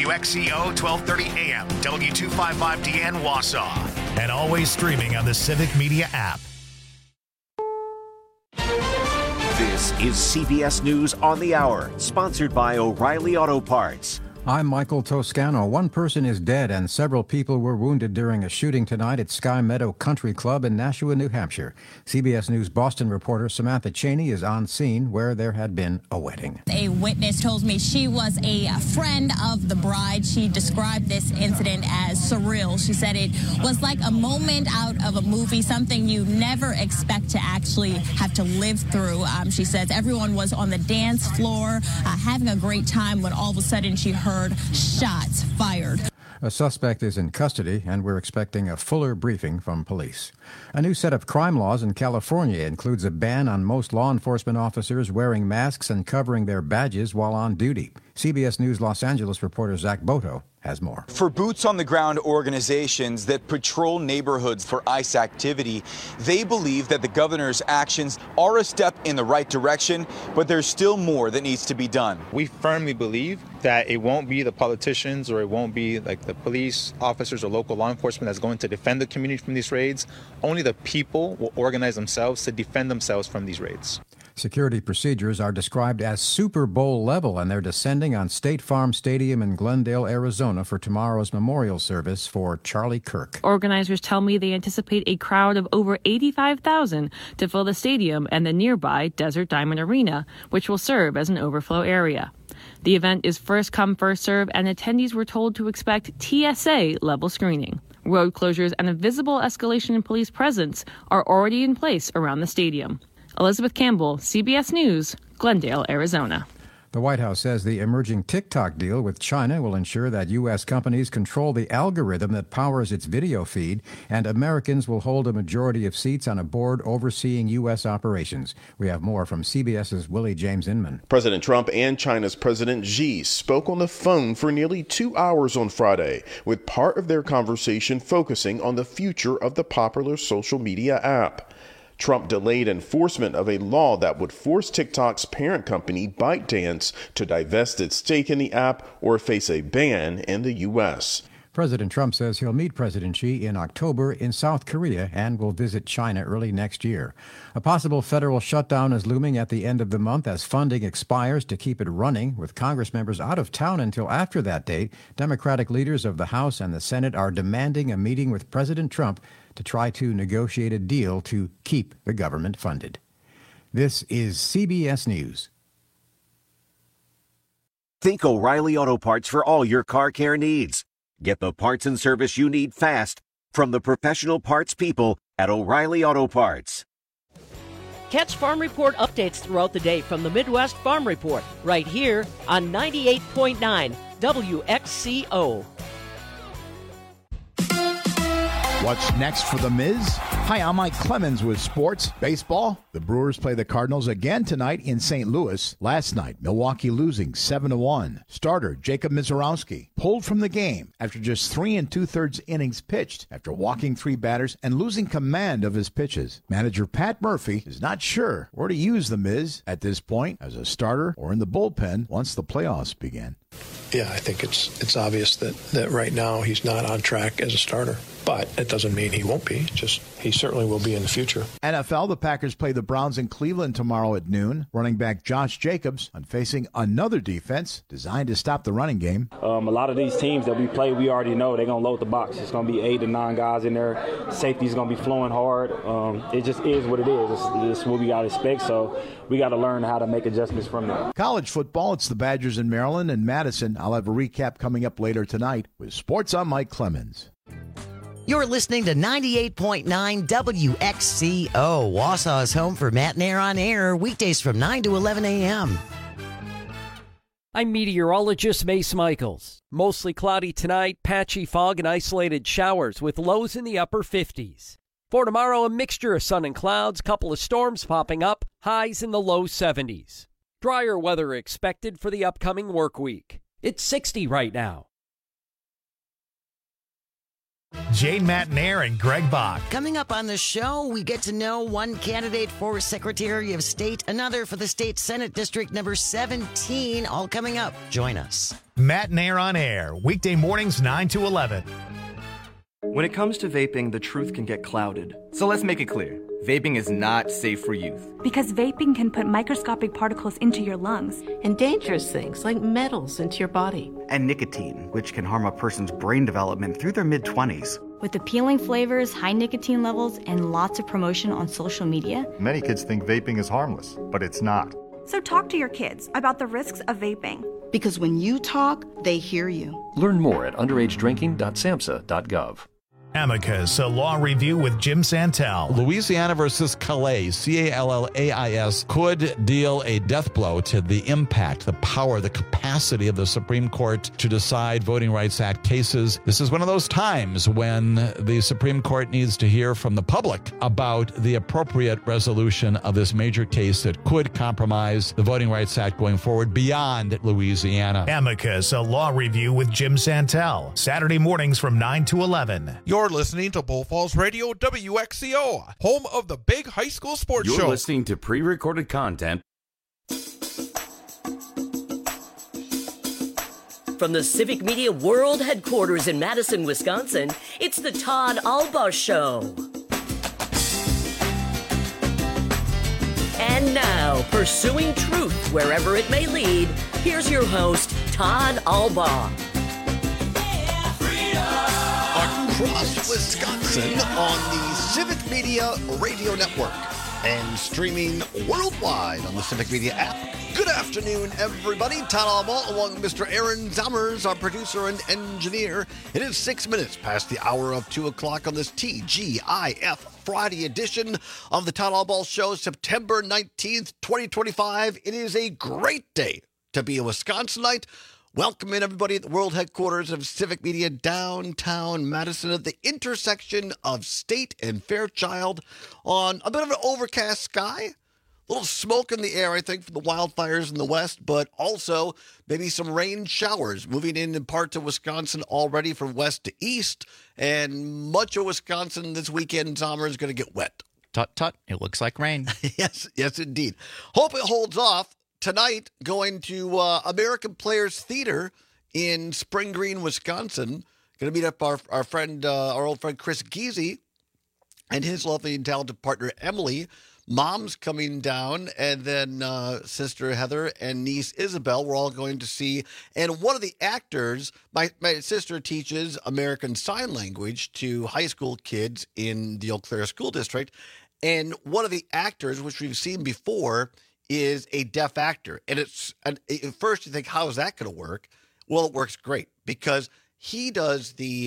WXCO 1230 AM, W255DN Wausau, and always streaming on the Civic Media app. This is CBS News on the Hour, sponsored by O'Reilly Auto Parts. I'm Michael Toscano. One person is dead and several people were wounded during a shooting tonight at Sky Meadow Country Club in Nashua, New Hampshire. CBS News Boston reporter Samantha Cheney is on scene where there had been a wedding. A witness told me she was a friend of the bride. She described this incident as surreal. She said it was like a moment out of a movie, something you never expect to actually have to live through. She says everyone was on the dance floor having a great time when all of a sudden she heard shots fired. A suspect is in custody, and we're expecting a fuller briefing from police. A new set of crime laws in California includes a ban on most law enforcement officers wearing masks and covering their badges while on duty. CBS News Los Angeles reporter Zach Boto has more. For boots-on-the-ground organizations that patrol neighborhoods for ICE activity, they believe that the governor's actions are a step in the right direction, but there's still more that needs to be done. We firmly believe that it won't be the politicians or it won't be like the police officers or local law enforcement that's going to defend the community from these raids. Only the people will organize themselves to defend themselves from these raids. Security procedures are described as Super Bowl level, and they're descending on State Farm Stadium in Glendale, Arizona for tomorrow's memorial service for Charlie Kirk. Organizers tell me they anticipate a crowd of over 85,000 to fill the stadium and the nearby Desert Diamond Arena, which will serve as an overflow area. The event is first come, first serve, and attendees were told to expect TSA-level screening. Road closures and a visible escalation in police presence are already in place around the stadium. Elizabeth Campbell, CBS News, Glendale, Arizona. The White House says the emerging TikTok deal with China will ensure that U.S. companies control the algorithm that powers its video feed, and Americans will hold a majority of seats on a board overseeing U.S. operations. We have more from CBS's Willie James Inman. President Trump and China's President Xi spoke on the phone for nearly 2 hours on Friday, with part of their conversation focusing on the future of the popular social media app. Trump delayed enforcement of a law that would force TikTok's parent company, ByteDance, to divest its stake in the app or face a ban in the U.S. President Trump says he'll meet President Xi in October in South Korea and will visit China early next year. A possible federal shutdown is looming at the end of the month as funding expires to keep it running. With Congress members out of town until after that date, Democratic leaders of the House and the Senate are demanding a meeting with President Trump to try to negotiate a deal to keep the government funded. This is CBS News. Think O'Reilly Auto Parts for all your car care needs. Get the parts and service you need fast from the professional parts people at O'Reilly Auto Parts. Catch Farm Report updates throughout the day from the Midwest Farm Report right here on 98.9 WXCO. What's next for The Miz? Hi, I'm Mike Clemens with sports. Baseball, the Brewers play the Cardinals again tonight in St. Louis. Last night, Milwaukee losing 7-1. Starter Jacob Misiorowski pulled from the game after just 3 2/3 innings pitched after walking 3 batters and losing command of his pitches. Manager Pat Murphy is not sure where to use The Miz at this point, as a starter or in the bullpen once the playoffs begin. Yeah, I think it's obvious that right now he's not on track as a starter. But it doesn't mean he won't be. Just he certainly will be in the future. NFL, the Packers play the Browns in Cleveland tomorrow at noon. Running back Josh Jacobs on facing another defense designed to stop the running game. A lot of these teams that we play, we already know they're going to load the box. It's going to be 8 to 9 guys in there. Safety's going to be flowing hard. It just is what it is. It's what we got to expect. So we got to learn how to make adjustments from that. College football, it's the Badgers in Maryland and Madison. I'll have a recap coming up later tonight with Sports. I'm Mike Clemens. You're listening to 98.9 WXCO, Wausau's home for Matt and Air on Air, weekdays from 9 to 11 a.m. I'm meteorologist Mace Michaels. Mostly cloudy tonight, patchy fog and isolated showers with lows in the upper 50s. For tomorrow, a mixture of sun and clouds, couple of storms popping up, highs in the low 70s. Drier weather expected for the upcoming work week. It's 60 right now. Jane Matnair and Greg Bach. Coming up on the show, we get to know one candidate for Secretary of State, another for the State Senate District number 17. All coming up. Join us. Matnair on Air, weekday mornings 9 to 11. When it comes to vaping, the truth can get clouded. So let's make it clear. Vaping is not safe for youth. Because vaping can put microscopic particles into your lungs. And dangerous things like metals into your body. And nicotine, which can harm a person's brain development through their mid-20s. With appealing flavors, high nicotine levels, and lots of promotion on social media. Many kids think vaping is harmless, but it's not. So talk to your kids about the risks of vaping. Because when you talk, they hear you. Learn more at underagedrinking.samhsa.gov. Amicus, a law review with Jim Santel. Louisiana versus Calais, Callais, could deal a death blow to the impact, the power, the capacity of the Supreme Court to decide Voting Rights Act cases. This is one of those times when the Supreme Court needs to hear from the public about the appropriate resolution of this major case that could compromise the Voting Rights Act going forward beyond Louisiana. Amicus, a law review with Jim Santel. Saturday mornings from 9 to 11. You're listening to Bull Falls Radio WXCO, home of the big high school sports show. You're listening to pre-recorded content. From the Civic Media World Headquarters in Madison, Wisconsin, it's the Todd Alba Show. And now, pursuing truth wherever it may lead, here's your host, Todd Alba. Across Wisconsin on the Civic Media Radio Network and streaming worldwide on the Civic Media app. Good afternoon, everybody. Todd Alba along with Mr. Aaron Zammers, our producer and engineer. It is 6 minutes past the hour of 2 o'clock on this TGIF Friday edition of the Todd Alba Show, September 19th, 2025. It is a great day to be a Wisconsinite. Welcome in, everybody, at the world headquarters of Civic Media, downtown Madison, at the intersection of State and Fairchild, on a bit of an overcast sky. A little smoke in the air, I think, from the wildfires in the west, but also maybe some rain showers moving in parts of Wisconsin already from west to east. And much of Wisconsin this weekend, summer, is going to get wet. Tut, tut. It looks like rain. Yes, indeed. Hope it holds off. Tonight, going to American Players Theater in Spring Green, Wisconsin. Going to meet up our old friend Chris Giese and his lovely and talented partner Emily. Mom's coming down, and then sister Heather and niece Isabel. We're all going to see. And one of the actors, my sister teaches American Sign Language to high school kids in the Eau Claire School District. And one of the actors, which we've seen before, is a deaf actor. And at first you think, how is that going to work? Well, it works great because he does the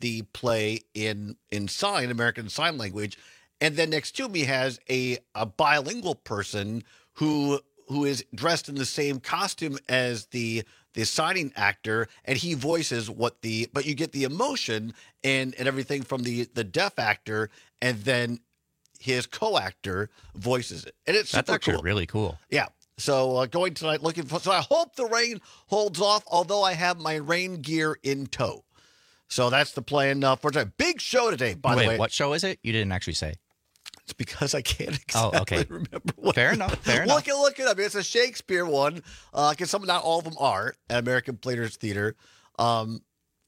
play in American Sign Language. And then next to me has a bilingual person who is dressed in the same costume as the signing actor, and he voices but you get the emotion and everything from the deaf actor, and then his co-actor voices it. And it's That's super actually cool. really cool. Yeah. So going tonight, so I hope the rain holds off, although I have my rain gear in tow. So that's the plan for tonight. Big show today, by the way. Wait, what show is it? You didn't actually say. It's because I can't exactly remember what. Fair enough. Look it up. It's a Shakespeare one. Because not all of them are at American Players Theater. I'm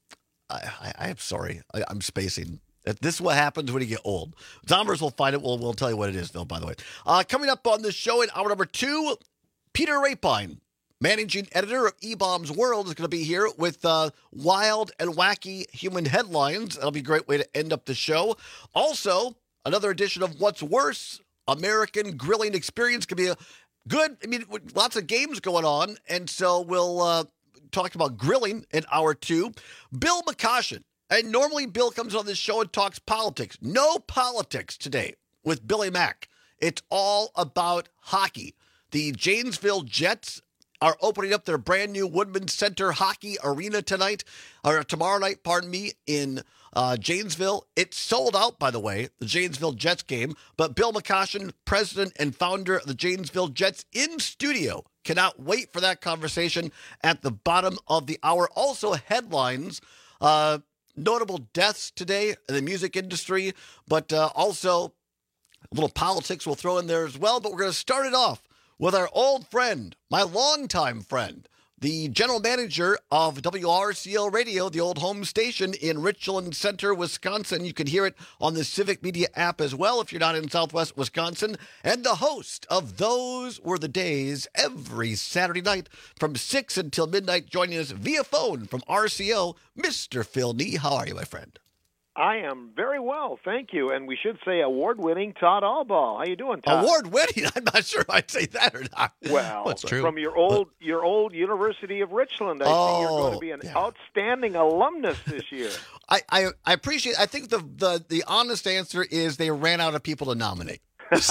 sorry. I'm spacing. This is what happens when you get old. Zombers will find it. We'll tell you what it is, though, by the way. Coming up on the show in hour number 2, Peter Rapine, managing editor of E-Bombs World, is going to be here with wild and wacky human headlines. That'll be a great way to end up the show. Also, another edition of What's Worse, American Grilling Experience. Could be a good, lots of games going on. And so we'll talk about grilling in hour 2. Bill McCoshen. And normally Bill comes on this show and talks politics. No politics today with Billy Mack. It's all about hockey. The Janesville Jets are opening up their brand new Woodman Center Hockey Arena tomorrow night, in Janesville. It's sold out, by the way, the Janesville Jets game. But Bill McCoshen, president and founder of the Janesville Jets, in studio. Cannot wait for that conversation at the bottom of the hour. Also, headlines. notable deaths today in the music industry, but also a little politics we'll throw in there as well. But we're going to start it off with our old friend, my longtime friend, the general manager of WRCL Radio, the old home station in Richland Center, Wisconsin. You can hear it on the Civic Media app as well if you're not in Southwest Wisconsin. And the host of Those Were the Days every Saturday night from 6 until midnight, joining us via phone from RCO, Mr. Phil Nee. How are you, my friend? I am very well, thank you. And we should say award-winning Todd Allball. How you doing, Todd? Award-winning? I'm not sure if I'd say that or not. Well, it's true. From your old University of Richland, I see you're going to be an outstanding alumnus this year. I appreciate. I think the honest answer is they ran out of people to nominate.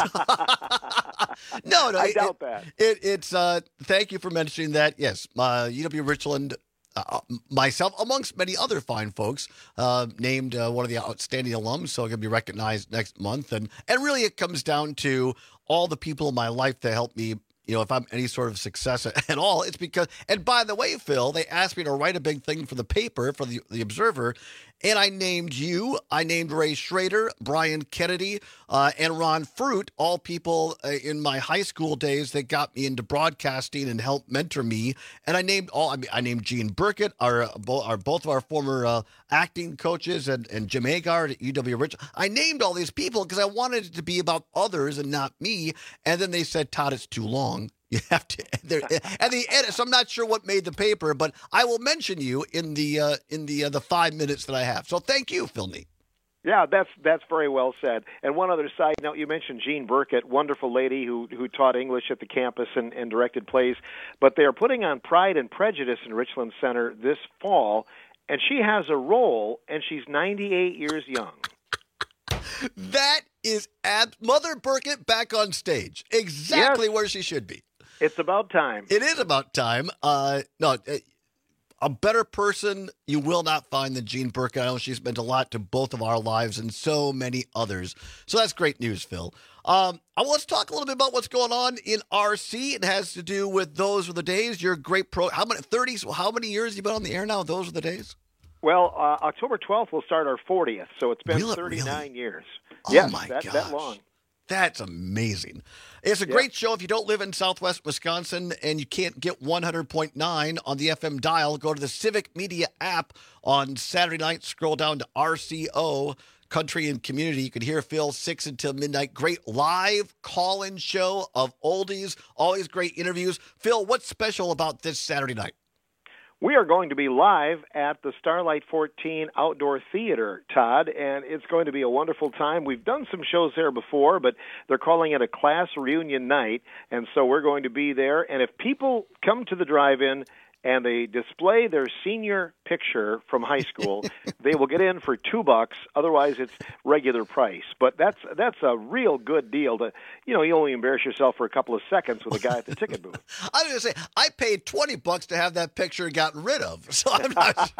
No, I doubt that. It's thank you for mentioning that. Yes, UW Richland. Myself, amongst many other fine folks, named one of the outstanding alums, so I'm going to be recognized next month. And really it comes down to all the people in my life that helped me, if I'm any sort of success at all, it's because, and by the way, Phil, they asked me to write a big thing for the paper, for the Observer, and I named you, I named Ray Schrader, Brian Kennedy, and Ron Fruit, all people in my high school days that got me into broadcasting and helped mentor me. And I named I named Gene Burkett, both of our former acting coaches, and Jim Agard at UW Richland. I named all these people because I wanted it to be about others and not me. And then they said, Todd, it's too long. You have to, and the edit. So I'm not sure what made the paper, but I will mention you in the 5 minutes that I have. So thank you, Phil Nee. Yeah, that's very well said. And one other side note, you mentioned Jean Burkett, wonderful lady who taught English at the campus and directed plays. But they are putting on Pride and Prejudice in Richland Center this fall, and she has a role, and she's 98 years young. That is Mother Burkett back on stage, exactly where she should be. It's about time. It is about time. A better person you will not find than Jean Burkett. I know she's meant a lot to both of our lives and so many others. So that's great news, Phil. Let's talk a little bit about what's going on in RC. It has to do with Those Were the Days. You're a great pro. How many years have you been on the air now? Those Were the Days? Well, October 12th will start our 40th, so it's been 39 years. Oh, my gosh. That long. That's amazing. It's a great show. If you don't live in Southwest Wisconsin and you can't get 100.9 on the FM dial, go to the Civic Media app on Saturday night. Scroll down to RCO, Country and Community. You can hear Phil 6 until midnight. Great live call-in show of oldies. Always great interviews. Phil, what's special about this Saturday night? We are going to be live at the Starlight 14 Outdoor Theater, Todd, and it's going to be a wonderful time. We've done some shows there before, but they're calling it a class reunion night, and so we're going to be there. And if people come to the drive-in and they display their senior picture from high school, they will get in for $2. Otherwise, it's regular price. But that's a real good deal. You only embarrass yourself for a couple of seconds with a guy at the ticket booth. I was going to say, I paid $20 to have that picture gotten rid of, so I'm not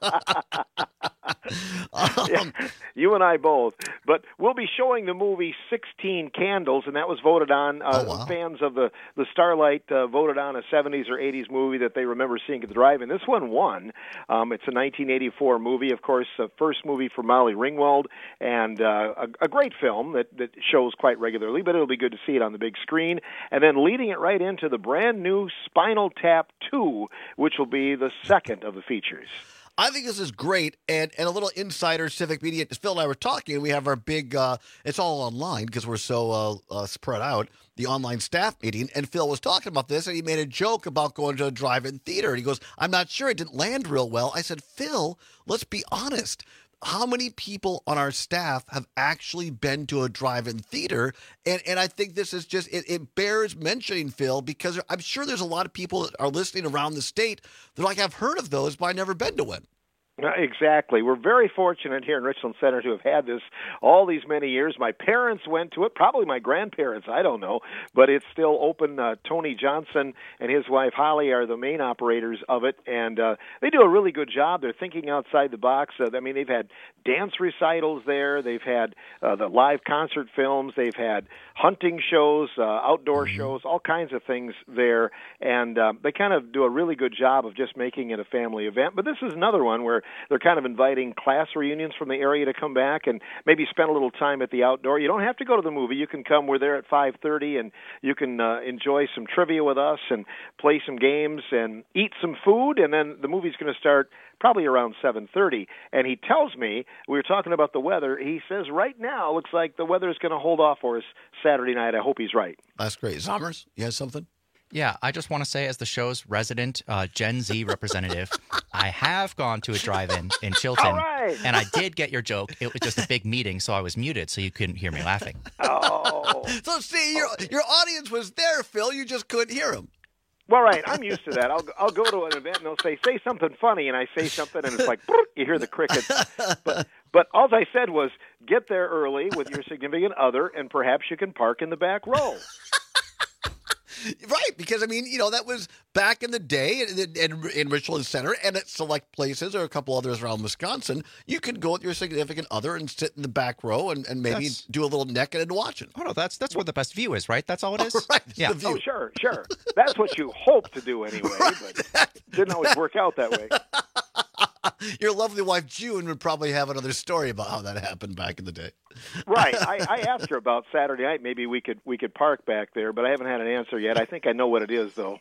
sure. You and I both. But we'll be showing the movie 16 Candles, and that was voted on. Fans of the Starlight voted on a 70s or 80s movie that they remember seeing at the drive-in. This one won. It's a 1984 movie, of course, the first movie for Molly Ringwald, and a great film that shows quite regularly, but it'll be good to see it on the big screen. And then leading it right into the brand new Spinal Tap 2, which will be the second of the features. I think this is great, and a little insider Civic Media. Phil and I were talking, and we have our big, it's all online because we're so spread out, the online staff meeting, and Phil was talking about this, and he made a joke about going to a drive-in theater, and he goes, I'm not sure, it didn't land real well. I said, Phil, let's be honest. How many people on our staff have actually been to a drive-in theater? And I think this is just, it bears mentioning, Phil, because I'm sure there's a lot of people that are listening around the state that are like, I've heard of those, but I've never been to one. Exactly. We're very fortunate here in Richland Center to have had this all these many years. My parents went to it, probably my grandparents, I don't know, but it's still open. Tony Johnson and his wife Holly are the main operators of it, and they do a really good job. They're thinking outside the box. They've had dance recitals there. They've had the live concert films. They've had hunting shows, outdoor shows, all kinds of things there, and they kind of do a really good job of just making it a family event. But this is another one where they're kind of inviting class reunions from the area to come back and maybe spend a little time at the outdoor. You don't have to go to the movie. You can come. We're there at 5:30, and you can enjoy some trivia with us and play some games and eat some food, and then the movie's going to start probably around 7:30. And he tells me, we were talking about the weather, he says right now looks like the weather is going to hold off for us Saturday night. I hope he's right. That's great. Zommers, you have something? Yeah, I just want to say, as the show's resident Gen Z representative, I have gone to a drive-in in Chilton, All right. and I did get your joke. It was just a big meeting, so I was muted, so you couldn't hear me laughing. Oh. So, see, your audience was there, Phil. You just couldn't hear them. Well, right. I'm used to that. I'll go to an event and they'll say something funny, and I say something, and it's like, you hear the crickets. But all I said was, get there early with your significant other, and perhaps you can park in the back row. Right, because, I mean, that was back in the day in Richland Center and at select places or a couple others around Wisconsin. You could go with your significant other and sit in the back row and maybe do a little necking and watching. Oh, no, that's where the best view is, right? That's all it is? Right, yeah. the view. Oh, sure. That's what you hope to do anyway, but didn't always work out that way. Your lovely wife, June, would probably have another story about how that happened back in the day. Right. I asked her about Saturday night. Maybe we could park back there, but I haven't had an answer yet. I think I know what it is, though.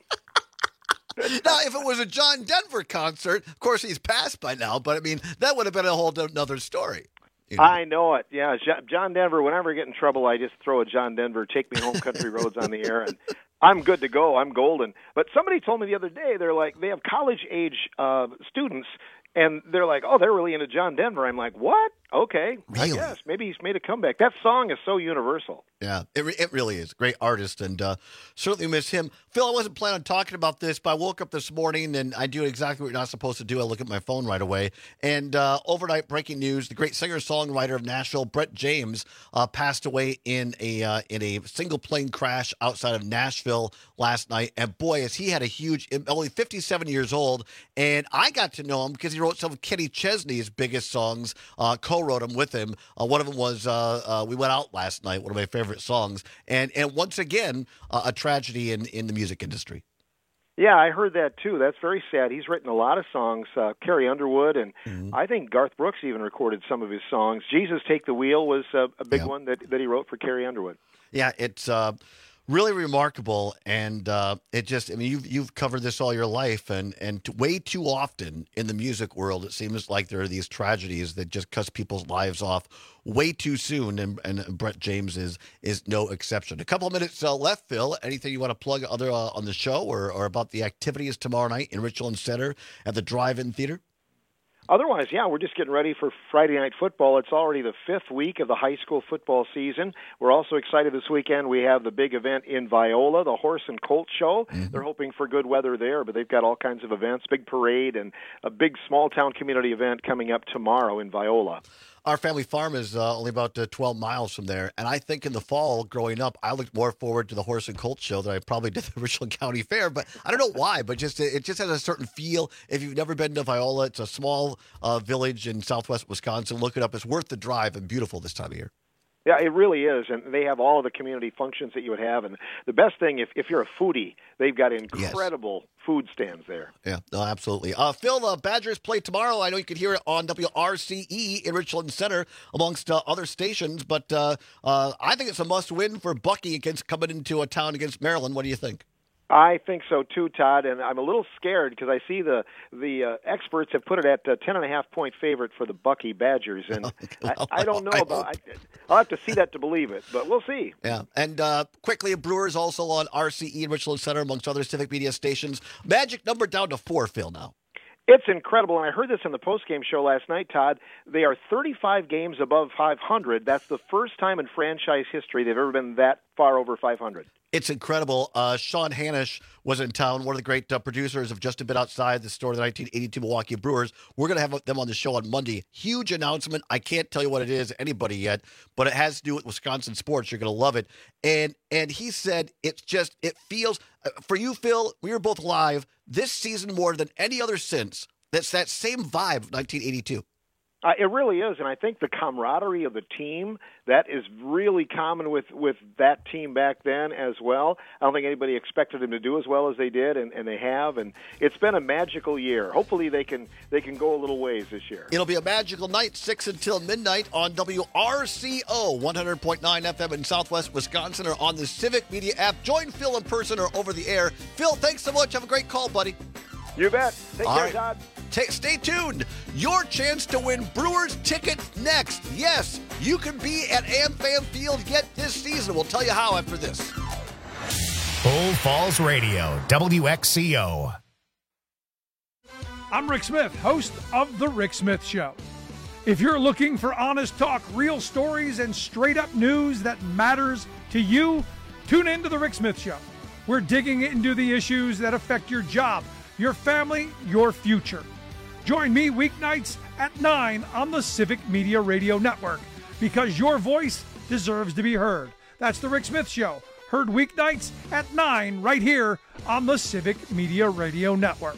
Now, if it was a John Denver concert, of course he's passed by now, but I mean, that would have been a whole another story. I know it. Yeah, John Denver, whenever I get in trouble, I just throw a John Denver, Take Me Home Country Roads on the air, and I'm good to go. I'm golden. But somebody told me the other day, they're like, they have college-age students, and they're like, oh, they're really into John Denver. I'm like, what? Okay, really? I guess. Maybe he's made a comeback. That song is so universal. Yeah, it really is. Great artist, and certainly miss him. Phil, I wasn't planning on talking about this, but I woke up this morning, and I do exactly what you're not supposed to do. I look at my phone right away. And overnight breaking news, the great singer-songwriter of Nashville, Brett James, passed away in a single plane crash outside of Nashville last night. And boy, he had a huge, only 57 years old, and I got to know him because he wrote some of Kenny Chesney's biggest songs, co-wrote them with him. One of them was We Went Out Last Night, one of my favorite songs. And once again, a tragedy in the music industry. Yeah, I heard that too. That's very sad. He's written a lot of songs, Carrie Underwood, and I think Garth Brooks even recorded some of his songs. Jesus Take the Wheel was a big one that he wrote for Carrie Underwood. Yeah, it's really remarkable, and it just, I mean, you've covered this all your life, and way too often in the music world, it seems like there are these tragedies that just cut people's lives off way too soon, and Brett James is no exception. A couple of minutes left, Phil. Anything you want to plug other on the show or about the activities tomorrow night in Richland Center at the Drive-In Theater? Otherwise, yeah, we're just getting ready for Friday Night Football. It's already the 5th week of the high school football season. We're also excited this weekend. We have the big event in Viola, the Horse and Colt Show. They're hoping for good weather there, but they've got all kinds of events, big parade, and a big small-town community event coming up tomorrow in Viola. Our family farm is only about 12 miles from there, and I think in the fall, growing up, I looked more forward to the Horse and Colt Show than I probably did the Richland County Fair, but I don't know why, but it just has a certain feel. If you've never been to Viola, it's a small village in southwest Wisconsin. Look it up. It's worth the drive and beautiful this time of year. Yeah, it really is, and they have all of the community functions that you would have. And the best thing, if you're a foodie, they've got incredible food stands there. Yeah, no, absolutely. Phil, Badgers play tomorrow. I know you can hear it on WRCE in Richland Center amongst other stations, but I think it's a must-win for Bucky coming into a town against Maryland. What do you think? I think so too, Todd, and I'm a little scared because I see the experts have put it at 10.5-point favorite for the Bucky Badgers, and I don't know about. I'll have to see that to believe it, but we'll see. Yeah, and quickly, Brewers also on RCE in Richland Center amongst other civic media stations. Magic number down to 4, Phil, now. It's incredible, and I heard this in the postgame show last night, Todd. They are 35 games above 500. That's the first time in franchise history they've ever been that far over 500. It's incredible. Sean Hanisch was in town, one of the great producers of Just a Bit Outside, the story of the 1982 Milwaukee Brewers. We're going to have them on the show on Monday. Huge announcement. I can't tell you what it is, anybody yet, but it has to do with Wisconsin sports. You're going to love it. And he said it feels, for you, Phil, we were both live, this season more than any other since, that's that same vibe of 1982. It really is, and I think the camaraderie of the team, that is really common with that team back then as well. I don't think anybody expected them to do as well as they did, and they have, and it's been a magical year. Hopefully they can go a little ways this year. It'll be a magical night, 6 until midnight on WRCO 100.9 FM in Southwest Wisconsin, or on the Civic Media app. Join Phil in person or over the air. Phil, thanks so much. Have a great call, buddy. You bet. Take care, right. Todd. Stay tuned. Your chance to win Brewers tickets next. Yes, you can be at AmFam Field yet this season. We'll tell you how after this. Bull Falls Radio, WXCO. I'm Rick Smith, host of The Rick Smith Show. If you're looking for honest talk, real stories, and straight-up news that matters to you, tune in to The Rick Smith Show. We're digging into the issues that affect your job, your family, your future. Join me weeknights at 9 on the Civic Media Radio Network, because your voice deserves to be heard. That's The Rick Smith Show, heard weeknights at 9 right here on the Civic Media Radio Network.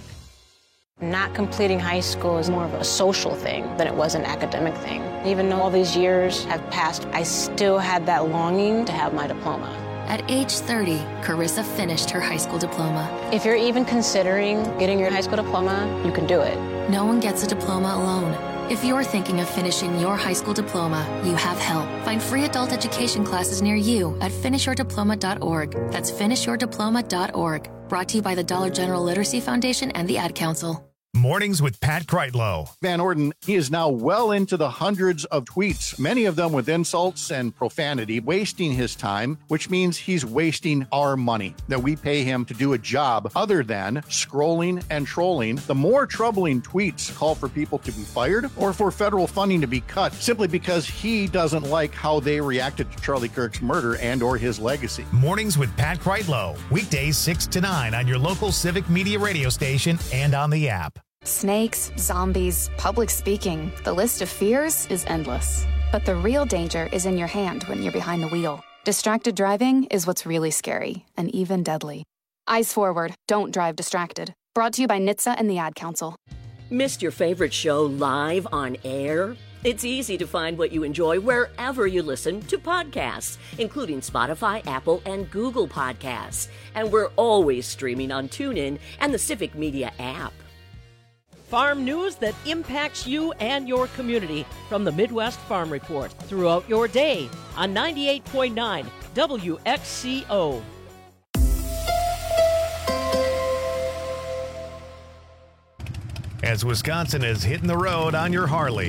Not completing high school is more of a social thing than it was an academic thing. Even though all these years have passed, I still had that longing to have my diploma. At age 30, Carissa finished her high school diploma. If you're even considering getting your high school diploma, you can do it. No one gets a diploma alone. If you're thinking of finishing your high school diploma, you have help. Find free adult education classes near you at finishyourdiploma.org. That's finishyourdiploma.org. Brought to you by the Dollar General Literacy Foundation and the Ad Council. Mornings with Pat Kreitlow. Van Orden, he is now well into the hundreds of tweets, many of them with insults and profanity, wasting his time, which means he's wasting our money that we pay him to do a job other than scrolling and trolling. The more troubling tweets call for people to be fired or for federal funding to be cut simply because he doesn't like how they reacted to Charlie Kirk's murder and or his legacy. Mornings with Pat Kreitlow. Weekdays 6 to 9 on your local Civic Media radio station and on the app. Snakes, zombies, public speaking. The list of fears is endless. But the real danger is in your hand when you're behind the wheel. Distracted driving is what's really scary and even deadly. Eyes forward. Don't drive distracted. Brought to you by NHTSA and the Ad Council. Missed your favorite show live on air? It's easy to find what you enjoy wherever you listen to podcasts, including Spotify, Apple, and Google Podcasts. And we're always streaming on TuneIn and the Civic Media app. Farm news that impacts you and your community from the Midwest Farm Report throughout your day on 98.9 WXCO. As Wisconsin is hitting the road on your Harley,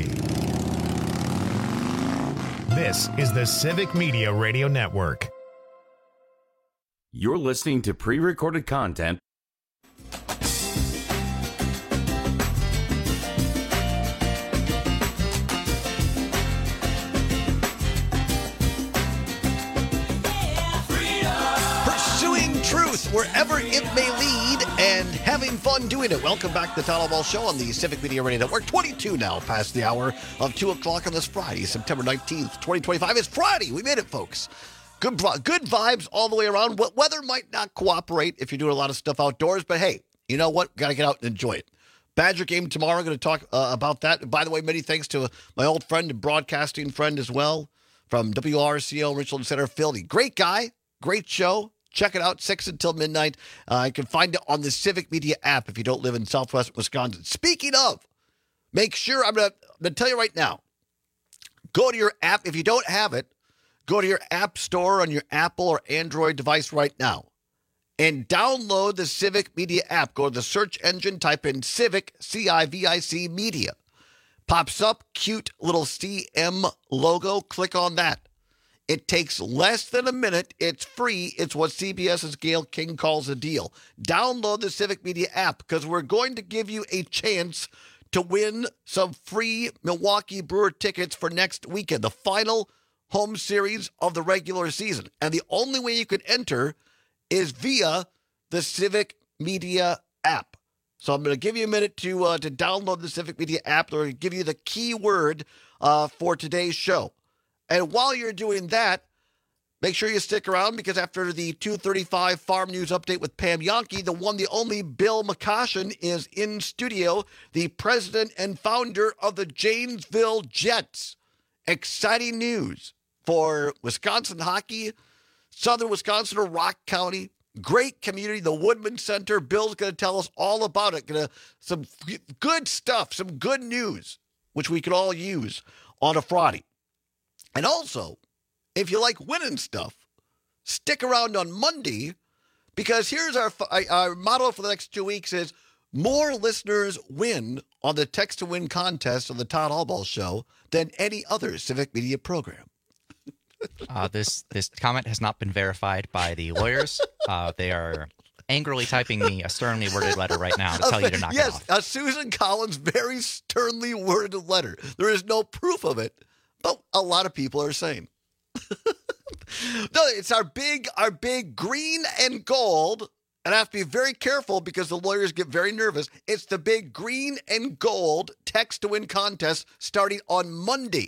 this is the Civic Media Radio Network. You're listening to pre-recorded content. Wherever it may lead, and having fun doing it. Welcome back to the Todd Ball Show on the Civic Media Radio Network. 22 now, past the hour of 2 o'clock on this Friday, September 19th, 2025. It's Friday. We made it, folks. Good vibes all the way around. Weather might not cooperate if you're doing a lot of stuff outdoors, but hey, you know what? Got to get out and enjoy it. Badger game tomorrow. Going to talk about that. By the way, many thanks to my old friend and broadcasting friend as well from WRCO Richland Center, Phil. Great guy. Great show. Check it out, 6 until midnight. You can find it on the Civic Media app if you don't live in Southwest Wisconsin. Speaking of, make sure, I'm going to tell you right now, go to your app. If you don't have it, go to your app store on your Apple or Android device right now and download the Civic Media app. Go to the search engine, type in Civic, C-I-V-I-C, Media. Pops up, cute little CM logo. Click on that. It takes less than a minute. It's free. It's what CBS's Gail King calls a deal. Download the Civic Media app because we're going to give you a chance to win some free Milwaukee Brewer tickets for next weekend, the final home series of the regular season. And the only way you can enter is via the Civic Media app. So I'm going to give you a minute to download the Civic Media app or give you the keyword for today's show. And while you're doing that, Make sure you stick around because after the 2:35 Farm News Update with Pam Yonke, the one, the only Bill McCoshen is in studio, the president and founder of the Janesville Jets. Exciting news for Wisconsin hockey, Southern Wisconsin or Rock County. Great community, the Woodman Center. Bill's going to tell us all about it. Some good stuff, some good news, which we could all use on a Friday. And also, if you like winning stuff, stick around on Monday because here's our motto for the next 2 weeks is more listeners win on the Text to Win contest on the Todd Allball Show than any other civic media program. This comment has not been verified by the lawyers. They are angrily typing me a sternly worded letter right now to tell you to knock it off. Yes, a Susan Collins very sternly worded letter. There is no proof of it, but a lot of people are saying. No, it's our big green and gold, and I have to be very careful because the lawyers get very nervous. It's the big green and gold Text to Win contest starting on Monday.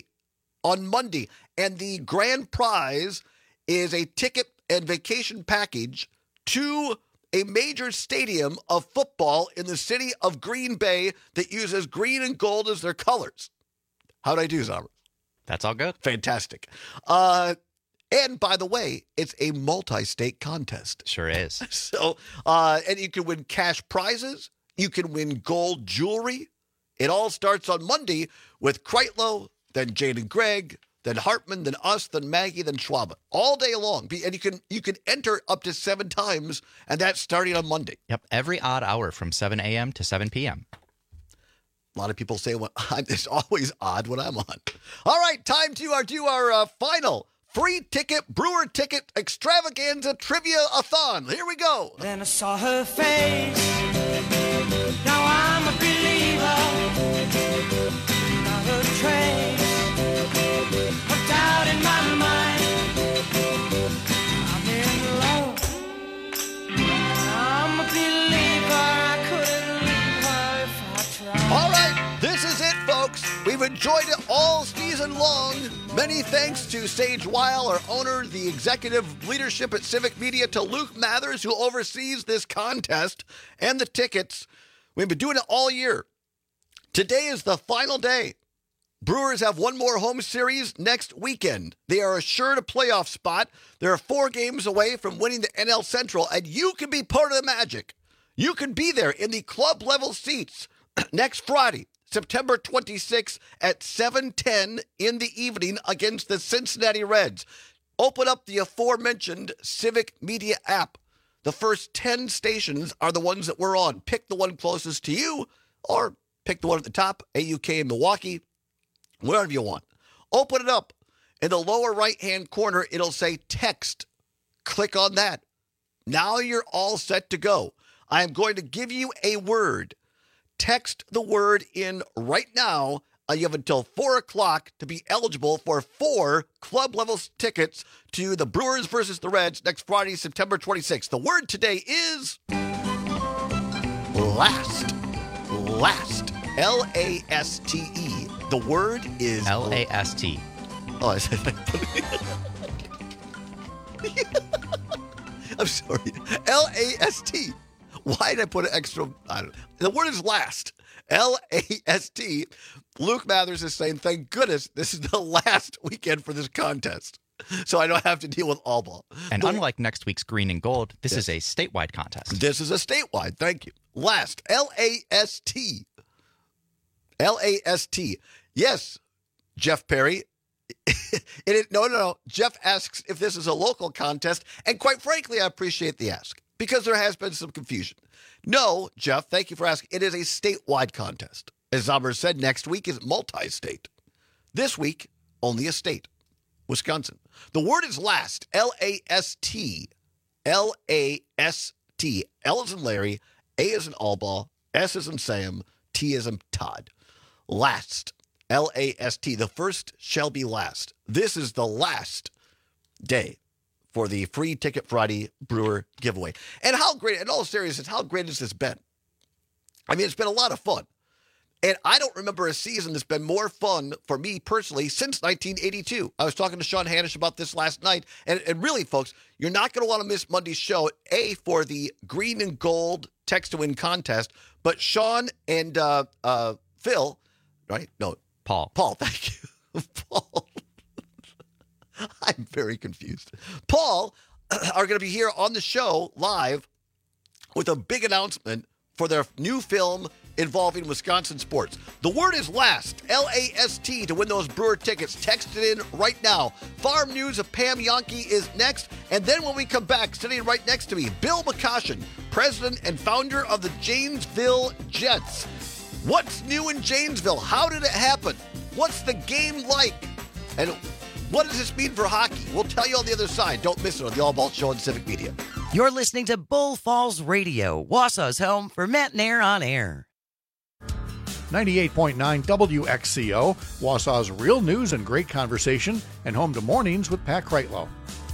And the grand prize is a ticket and vacation package to a major stadium of football in the city of Green Bay that uses green and gold as their colors. How'd I do, Zara? That's all good. Fantastic. And by the way, it's a multi-state contest. Sure is. So, and you can win cash prizes. You can win gold jewelry. It all starts on Monday with Kreitlow, then Jane and Greg, then Hartman, then us, then Maggie, then Schwab. All day long. And you can enter up to 7 times, and that's starting on Monday. Yep, every odd hour from 7 a.m. to 7 p.m. A lot of people say it's always odd when I'm on. All right, time to do our final free ticket, Brewer ticket extravaganza trivia-a-thon. Here we go. Then I saw her face. Now I'm a believer. Not a trace of doubt in my mind. I'm in love. I'm a believer. I couldn't leave her if I tried. All right, this is it, folks. We've enjoyed it all season long. Many thanks to Sage Weil, our owner, the executive leadership at Civic Media, to Luke Mathers, who oversees this contest and the tickets. We've been doing it all year. Today is the final day. Brewers have one more home series next weekend. They are assured a playoff spot. They're 4 games away from winning the NL Central, and you can be part of the magic. You can be there in the club-level seats next Friday, September 26th at 7:10 in the evening against the Cincinnati Reds. Open up the aforementioned Civic Media app. The first 10 stations are the ones that we're on. Pick the one closest to you or pick the one at the top, AUK in Milwaukee, wherever you want. Open it up. In the lower right-hand corner, it'll say text. Click on that. Now you're all set to go. I am going to give you a word. Text the word in right now. You have until 4 o'clock to be eligible for 4 club-level tickets to the Brewers versus the Reds next Friday, September 26th. The word today is last. Last. L-A-S-T-E. The word is L-A-S-T. Oh, I said I'm sorry. L-A-S-T. Why did I put an extra? I don't know. The word is last. L-A-S-T. Luke Mathers is saying, thank goodness this is the last weekend for this contest. So I don't have to deal with all ball. And unlike next week's green and gold, this is a statewide contest. This is a statewide. Thank you. Last. L-A-S-T. L-A-S-T. Yes, Jeff Perry. No. Jeff asks if this is a local contest. And quite frankly, I appreciate the ask, because there has been some confusion. No, Jeff, thank you for asking. It is a statewide contest. As Zomer said, next week is multi-state. This week, only a state, Wisconsin. The word is last, L-A-S-T. L-A-S-T. L as in Larry, A as in Allball, S as in Sam, T as in Todd. Last, L-A-S-T. The first shall be last. This is the last day for the Free Ticket Friday Brewer giveaway. And how great, in all seriousness, how great has this been? I mean, it's been a lot of fun. And I don't remember a season that's been more fun for me personally since 1982. I was talking to Sean Hanish about this last night. And really, folks, you're not going to want to miss Monday's show, A, for the green and gold text to win contest. But Sean and Phil, right? No, Paul. Paul, thank you. Paul. I'm very confused. Paul are going to be here on the show live with a big announcement for their new film involving Wisconsin sports. The word is LAST, L-A-S-T, to win those Brewer tickets. Text it in right now. Farm News of Pam Yonke is next. And then when we come back, sitting right next to me, Bill McCoshen, president and founder of the Janesville Jets. What's new in Janesville? How did it happen? What's the game like? And what does this mean for hockey? We'll tell you on the other side. Don't miss it on the All Ball Show on Civic Media. You're listening to Bull Falls Radio, Wausau's home for Matt and Air on Air. 98.9 WXCO, Wausau's real news and great conversation, and home to Mornings with Pat Kreitlow.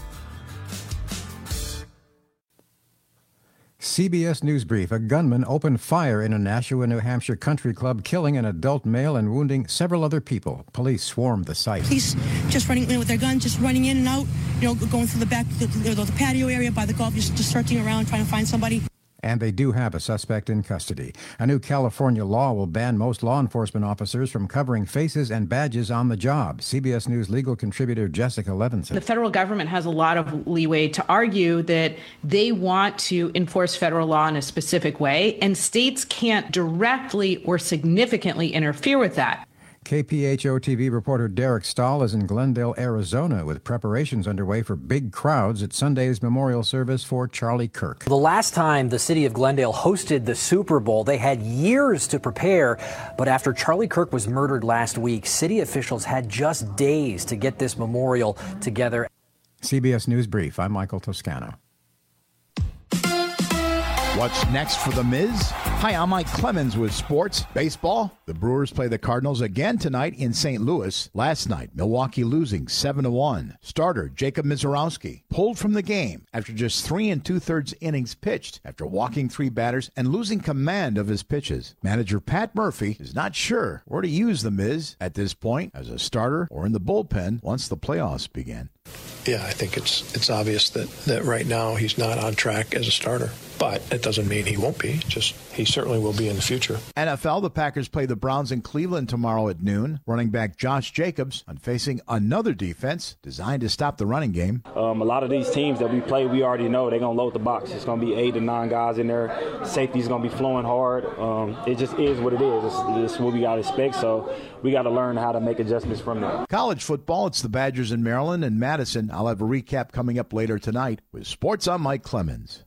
CBS News Brief. A gunman opened fire in a Nashua, New Hampshire country club, killing an adult male and wounding several other people. Police swarmed the site. Police just running in with their guns, just running in and out, going through the back, the patio area by the golf, just searching around, trying to find somebody. And they do have a suspect in custody. A new California law will ban most law enforcement officers from covering faces and badges on the job. CBS News legal contributor Jessica Levinson. The federal government has a lot of leeway to argue that they want to enforce federal law in a specific way, and states can't directly or significantly interfere with that. KPHO-TV reporter Derek Stahl is in Glendale, Arizona, with preparations underway for big crowds at Sunday's memorial service for Charlie Kirk. The last time the city of Glendale hosted the Super Bowl, they had years to prepare. But after Charlie Kirk was murdered last week, city officials had just days to get this memorial together. CBS News Brief. I'm Michael Toscano. What's next for The Miz? Hi, I'm Mike Clemens with sports. Baseball. The Brewers play the Cardinals again tonight in St. Louis. Last night, Milwaukee losing 7-1. Starter Jacob Mizorowski pulled from the game after just 3 2/3 innings pitched after walking 3 batters and losing command of his pitches. Manager Pat Murphy is not sure where to use The Miz at this point, as a starter or in the bullpen once the playoffs begin. Yeah, I think it's obvious that right now he's not on track as a starter. But it doesn't mean he won't be. Just he certainly will be in the future. NFL, the Packers play the Browns in Cleveland tomorrow at noon. Running back Josh Jacobs on facing another defense designed to stop the running game. A lot of these teams that we play, we already know they're going to load the box. It's going to be 8 to 9 guys in there. Safety's going to be flowing hard. It just is what it is. It's what we got to expect. So we got to learn how to make adjustments from there. College football, it's the Badgers in Maryland and Madison. I'll have a recap coming up later tonight. With sports, I'm Mike Clemens.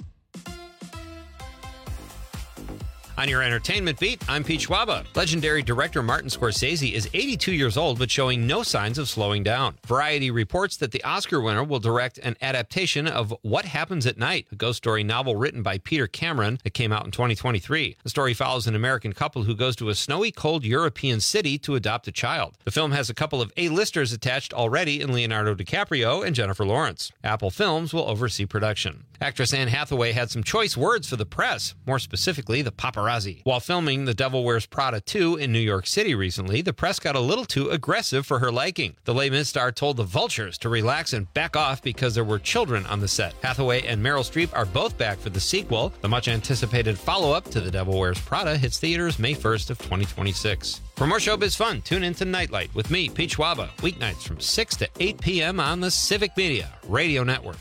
On your entertainment beat, I'm Pete Schwaba. Legendary director Martin Scorsese is 82 years old but showing no signs of slowing down. Variety reports that the Oscar winner will direct an adaptation of What Happens at Night, a ghost story novel written by Peter Cameron that came out in 2023. The story follows an American couple who goes to a snowy, cold European city to adopt a child. The film has a couple of A-listers attached already in Leonardo DiCaprio and Jennifer Lawrence. Apple Films will oversee production. Actress Anne Hathaway had some choice words for the press, more specifically the paparazzi. While filming The Devil Wears Prada 2 in New York City recently, the press got a little too aggressive for her liking. The Les Mis star told the Vultures to relax and back off because there were children on the set. Hathaway and Meryl Streep are both back for the sequel. The much-anticipated follow-up to The Devil Wears Prada hits theaters May 1st of 2026. For more showbiz fun, tune in to Nightlight with me, Pete Schwaba, weeknights from 6 to 8 p.m. on the Civic Media Radio Network.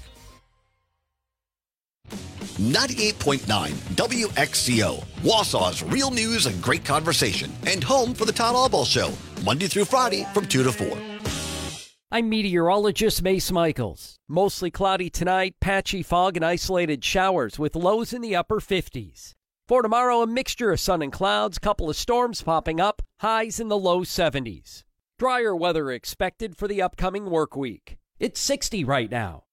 98.9 WXCO, Wausau's real news and great conversation, and home for the Todd Allball Show, Monday through Friday from 2 to 4. I'm meteorologist Mace Michaels. Mostly cloudy tonight, patchy fog and isolated showers with lows in the upper 50s. For tomorrow, a mixture of sun and clouds, couple of storms popping up, highs in the low 70s. Drier weather expected for the upcoming work week. It's 60 right now.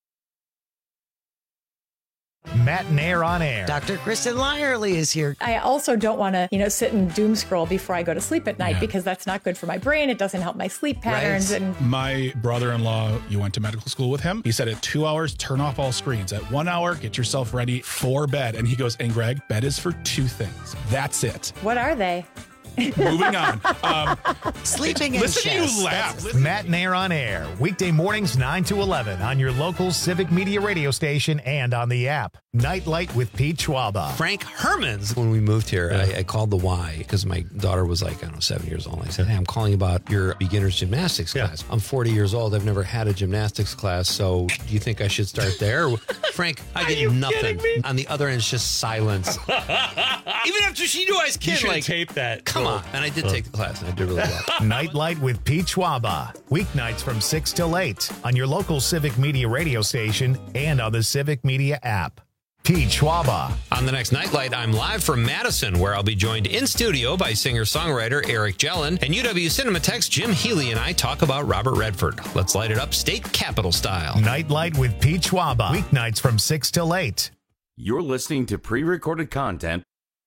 Matt and Air on Air. Dr. Kristen Lyerly is here. I also don't want to, sit and doom scroll before I go to sleep at night because that's not good for my brain. It doesn't help my sleep patterns. Right. And my brother-in-law, you went to medical school with him. He said at 2 hours, turn off all screens. At 1 hour, get yourself ready for bed. And he goes, and Greg, bed is for 2 things. That's it. What are they? Moving on. Sleeping in Listen to chess. you laugh. Matt and Air on Air, weekday mornings 9 to 11 on your local Civic Media radio station and on the app. Nightlight with Pete Schwaba. Frank Hermans. When we moved here, I called the Y because my daughter was like, I don't know, 7 years old. I said, hey, I'm calling about your beginner's gymnastics class. I'm 40 years old. I've never had a gymnastics class. So do you think I should start there? Frank, I get nothing. On the other end, it's just silence. Even after she knew I was kidding. You should like, tape that. Come on. And I did take the class, and I did really well. Nightlight with Pete Schwaba. Weeknights from 6 till 8 on your local Civic Media radio station and on the Civic Media app. Pete Schwaba. On the next Nightlight, I'm live from Madison, where I'll be joined in studio by singer-songwriter Eric Jellin, and UW Cinematheque's Jim Healy and I talk about Robert Redford. Let's light it up state capitol style. Nightlight with Pete Schwaba. Weeknights from 6 till 8. You're listening to pre-recorded content.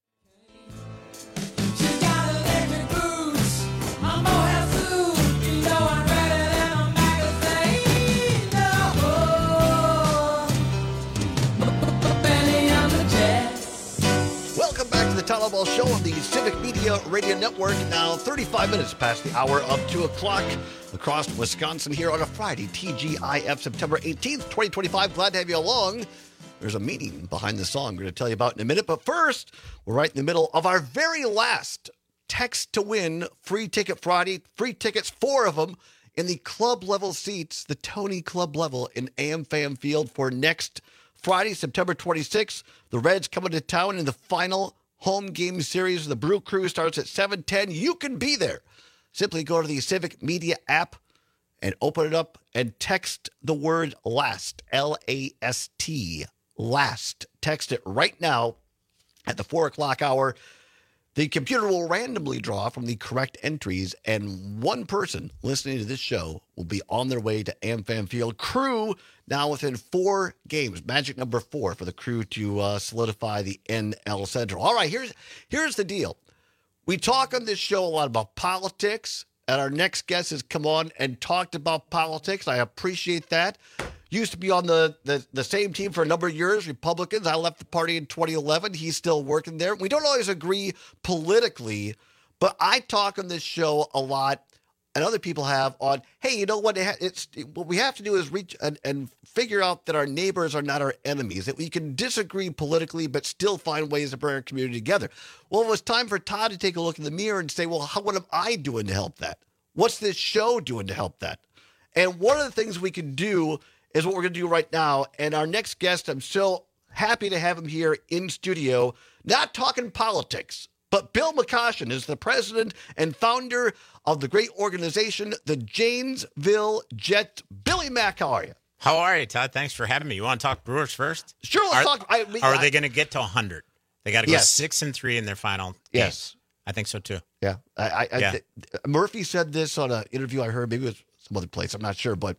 Tyler Ball Show on the Civic Media Radio Network. Now 35 minutes past the hour of 2 o'clock across Wisconsin here on a Friday, TGIF, September 18th, 2025. Glad to have you along. There's a meaning behind the song I'm going to tell you about in a minute. But first, we're right in the middle of our very last Text to Win Free Ticket Friday. Free tickets, 4 of them, in the club level seats, the Tony Club level in AmFam Field for next Friday, September 26th. The Reds coming to town in the final home game series. The Brew Crew starts at 7:10. You can be there. Simply go to the Civic Media app and open it up and text the word LAST, L-A-S-T, LAST. Text it right now at the 4 o'clock hour. The computer will randomly draw from the correct entries, and one person listening to this show will be on their way to AmFam Field. Crew now within 4 games, magic number 4 for the Crew to solidify the NL Central. All right, here's the deal. We talk on this show a lot about politics, and our next guest has come on and talked about politics. I appreciate that. Used to be on the same team for a number of years, Republicans. I left the party in 2011. He's still working there. We don't always agree politically, but I talk on this show a lot, and other people have, on, hey, you know what? What we have to do is reach and figure out that our neighbors are not our enemies, that we can disagree politically but still find ways to bring our community together. Well, it was time for Todd to take a look in the mirror and say, well, what am I doing to help that? What's this show doing to help that? And one of the things we can do is what we're going to do right now. And our next guest, I'm so happy to have him here in studio, not talking politics, but Bill McCoshen is the president and founder of the great organization, the Janesville Jets. Billy Mack, how are you? How are you, Todd? Thanks for having me. You want to talk Brewers first? Sure, let's talk. Are they going to get to 100? They got to go 6-3 in their final game. Yes. I think so, too. Yeah. Murphy said this on an interview I heard, maybe it was some other place, I'm not sure, but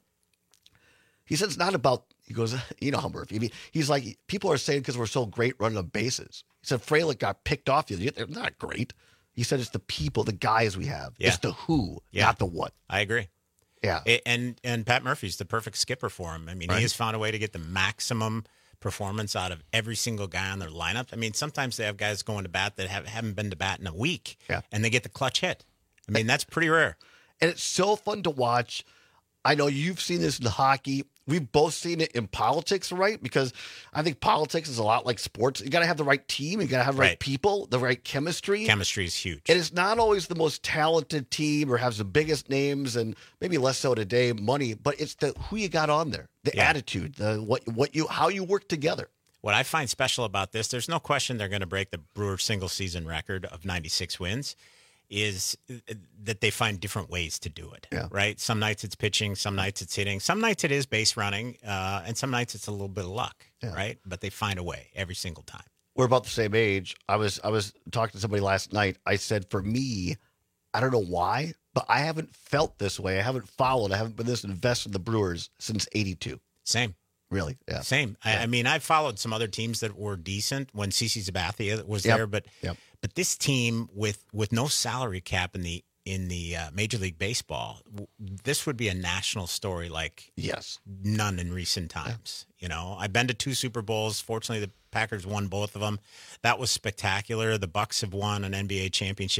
he said it's not about, he goes, you know how Murphy, I mean, he's like, people are saying because we're so great running the bases. He said Frelick got picked off the other. They're not great. He said it's the people, the guys we have. Yeah. It's the who, not the what. I agree. Yeah. And Pat Murphy's the perfect skipper for him. I mean, he has found a way to get the maximum performance out of every single guy on their lineup. I mean, sometimes they have guys going to bat that haven't been to bat in a week, and they get the clutch hit. I mean, that's pretty rare. And it's so fun to watch. I know you've seen this in hockey. We've both seen it in politics, right? Because I think politics is a lot like sports. You got to have the right team. You got to have the right people, the right chemistry. Chemistry is huge. And it's not always the most talented team or has the biggest names, and maybe less so today, money. But it's the who you got on there, the attitude, the how you work together. What I find special about this, there's no question they're going to break the Brewers single season record of 96 wins. Is that they find different ways to do it, right? Some nights it's pitching, some nights it's hitting, some nights it is base running, and some nights it's a little bit of luck, right? But they find a way every single time. We're about the same age. I was talking to somebody last night. I said, for me, I don't know why, but I haven't felt this way. I haven't been this invested in the Brewers since '82. Same. Really? Yeah. Same. I mean, I followed some other teams that were decent when CeCe Sabathia was there, but this team with no salary cap in the Major League Baseball, this would be a national story like none in recent times. You know, I've been to 2 Super Bowls. Fortunately, the Packers won both of them. That was spectacular. The Bucks have won an NBA championship.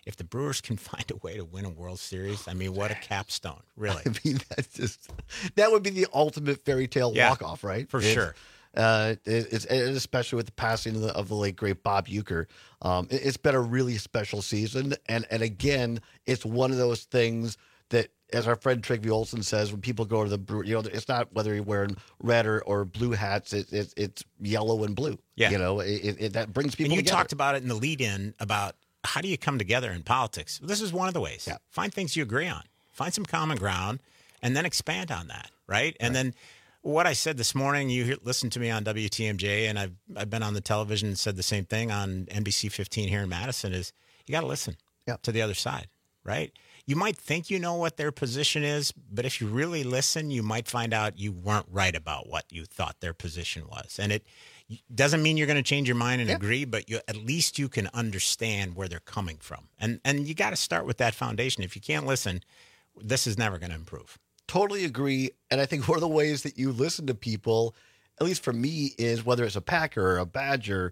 if the Brewers can find a way to win a World Series, I mean, what a capstone, really. I mean, that would be the ultimate fairy tale walk-off, right? For sure. It's especially with the passing of the late great Bob Uecker. It's been a really special season, and again, it's one of those things that, as our friend Trygve Olsen says, when people go to the Brewer, it's not whether you're wearing red or blue hats. It's yellow and blue. Yeah, that brings people. And you together. talked about it in the lead-in about how do you come together in politics. This is one of the ways. Yeah. Find things you agree on, find some common ground, and then expand on that. Right, and then. What I said this morning, you listened to me on WTMJ, and I've been on the television and said the same thing on NBC 15 here in Madison, is you got to listen to the other side, right? You might think you know what their position is, but if you really listen, you might find out you weren't right about what you thought their position was. And it doesn't mean you're going to change your mind and agree, but at least you can understand where they're coming from. And you got to start with that foundation. If you can't listen, this is never going to improve. Totally agree. And I think one of the ways that you listen to people, at least for me, is whether it's a Packer or a Badger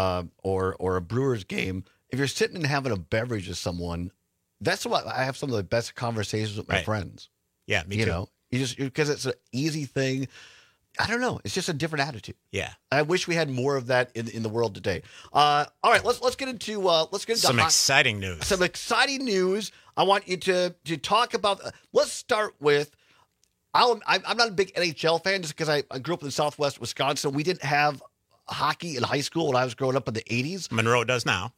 or a Brewers game, if you're sitting and having a beverage with someone, that's what I have some of the best conversations with my friends. Yeah, me too. You know, because it's an easy thing. I don't know. It's just a different attitude. Yeah. I wish we had more of that in the world today. All right, let's get into some exciting news. Some exciting news. I want you to talk about. Let's start with. I'm not a big NHL fan just because I grew up in Southwest Wisconsin. We didn't have hockey in high school when I was growing up in the 80s. Monroe does now.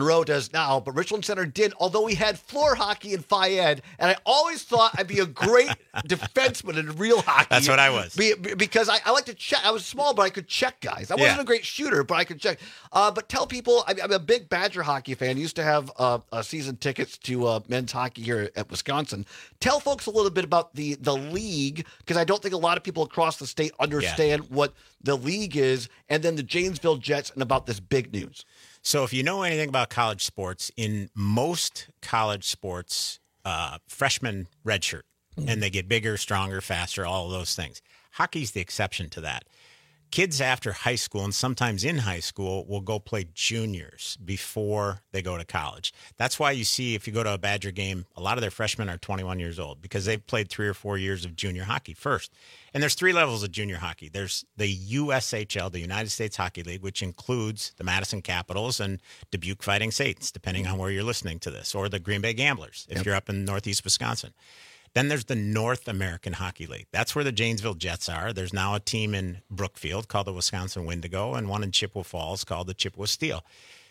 But Richland Center did, although we had floor hockey in Phi Ed, and I always thought I'd be a great defenseman in real hockey. That's what I was. Because I like to check. I was small, but I could check guys. I wasn't a great shooter, but I could check. But tell people, I'm a big Badger hockey fan. I used to have season tickets to men's hockey here at Wisconsin. Tell folks a little bit about the league, because I don't think a lot of people across the state understand what the league is, and then the Janesville Jets and about this big news. So if you know anything about college sports, in most college sports, freshmen redshirt, and they get bigger, stronger, faster, all of those things. Hockey's the exception to that. Kids after high school, and sometimes in high school, will go play juniors before they go to college. That's why you see, if you go to a Badger game, a lot of their freshmen are 21 years old because they've played 3 or 4 years of junior hockey first. And there's 3 levels of junior hockey. There's the USHL, the United States Hockey League, which includes the Madison Capitals and Dubuque Fighting Saints, depending on where you're listening to this, or the Green Bay Gamblers, if you're up in northeast Wisconsin. Then there's the North American Hockey League. That's where the Janesville Jets are. There's now a team in Brookfield called the Wisconsin Wendigo and one in Chippewa Falls called the Chippewa Steel.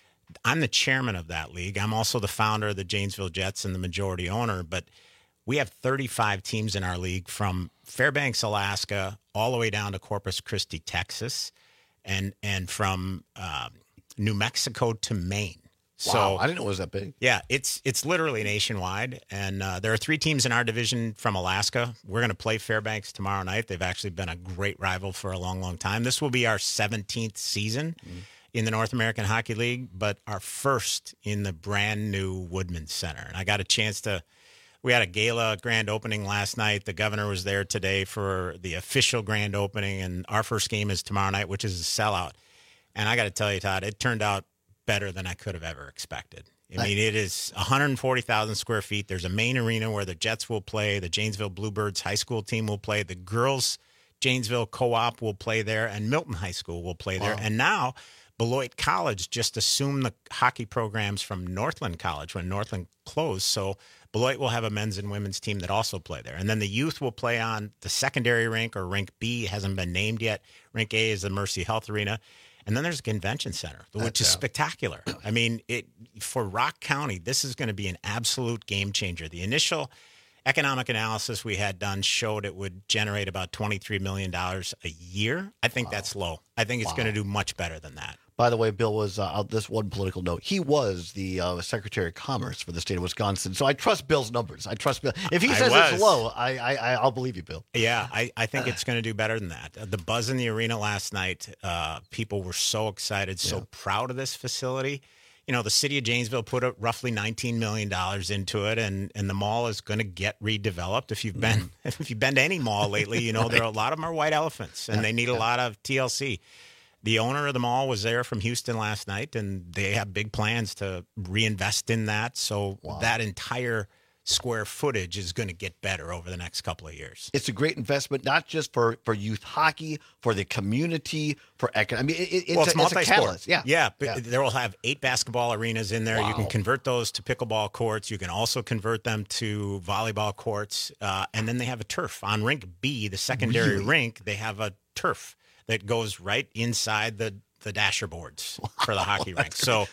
I'm the chairman of that league. I'm also the founder of the Janesville Jets and the majority owner, but we have 35 teams in our league from Fairbanks, Alaska, all the way down to Corpus Christi, Texas, and from New Mexico to Maine. Wow, so I didn't know it was that big. Yeah, it's literally nationwide, and there are 3 teams in our division from Alaska. We're going to play Fairbanks tomorrow night. They've actually been a great rival for a long, long time. This will be our 17th season in the North American Hockey League, but our first in the brand new Woodman Center. And I got a chance to. We had a gala grand opening last night. The governor was there today for the official grand opening, and our first game is tomorrow night, which is a sellout. And I got to tell you, Todd, it turned out better than I could have ever expected. I mean, it is 140,000 square feet. There's a main arena where the Jets will play. The Janesville Bluebirds high school team will play. The girls Janesville Co-op will play there, and Milton High School will play there. And now Beloit College just assumed the hockey programs from Northland College when Northland closed. So Beloit will have a men's and women's team that also play there. And then the youth will play on the secondary rink, or Rink B hasn't been named yet. Rink A is the Mercy Health Arena. And then there's a convention center, which is spectacular. I mean, for Rock County, this is going to be an absolute game changer. The initial economic analysis we had done showed it would generate about $23 million a year. I think that's low. I think it's going to do much better than that. By the way, Bill was, this one political note, he was the Secretary of Commerce for the state of Wisconsin. So I trust Bill's numbers. I trust Bill. If he says it's low, I'll believe you, Bill. Yeah, I think it's going to do better than that. The buzz in the arena last night, people were so excited, so proud of this facility. You know, the city of Janesville put roughly $19 million into it, and the mall is going to get redeveloped. If you've been to any mall lately, you know, there are a lot of them are white elephants, and they need a lot of TLC. The owner of the mall was there from Houston last night, and they have big plans to reinvest in that. So that entire square footage is going to get better over the next couple of years. It's a great investment, not just for youth hockey, for the community, for economic. I mean, it's a catalyst. Yeah. They will have 8 basketball arenas in there. Wow. You can convert those to pickleball courts. You can also convert them to volleyball courts. And then they have a turf on rink B, the secondary rink. They have a turf that goes right inside the dasher boards for the hockey rink. So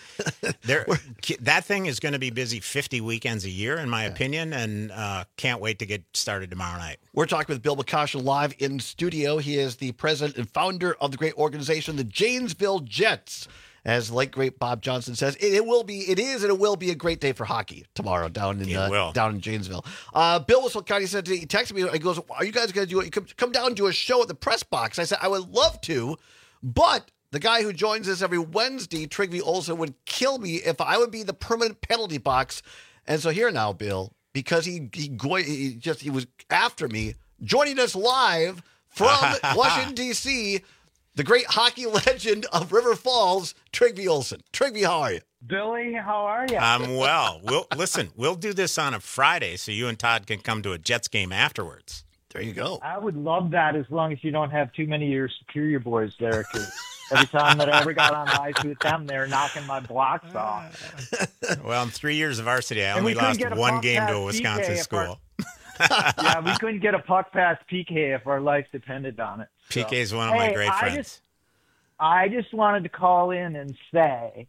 that thing is going to be busy 50 weekends a year, in my opinion, and can't wait to get started tomorrow night. We're talking with Bill McCoshen live in studio. He is the president and founder of the great organization, the Janesville Jets. As the late great Bob Johnson says, it will be a great day for hockey tomorrow down in Janesville. Bill was what Connie said. He texted me. He goes, "Are you guys going to do it? Come down and do a show at the press box?" I said, "I would love to, but the guy who joins us every Wednesday, Trygve Olsen, would kill me if I would be the permanent penalty box." And so here now, Bill, because he was after me, joining us live from Washington D.C., the great hockey legend of River Falls, Trygve Olsen. Trygve, how are you? Billy, how are you? I'm well. We'll do this on a Friday so you and Todd can come to a Jets game afterwards. There you go. I would love that as long as you don't have too many of your Superior boys there, because every time that I ever got on ice with them, they're knocking my blocks off. Well, in 3 years of varsity, I only lost one game to a Wisconsin school. Yeah, we couldn't get a puck past PK if our life depended on it. So. PK is one of my great friends. I just wanted to call in and say,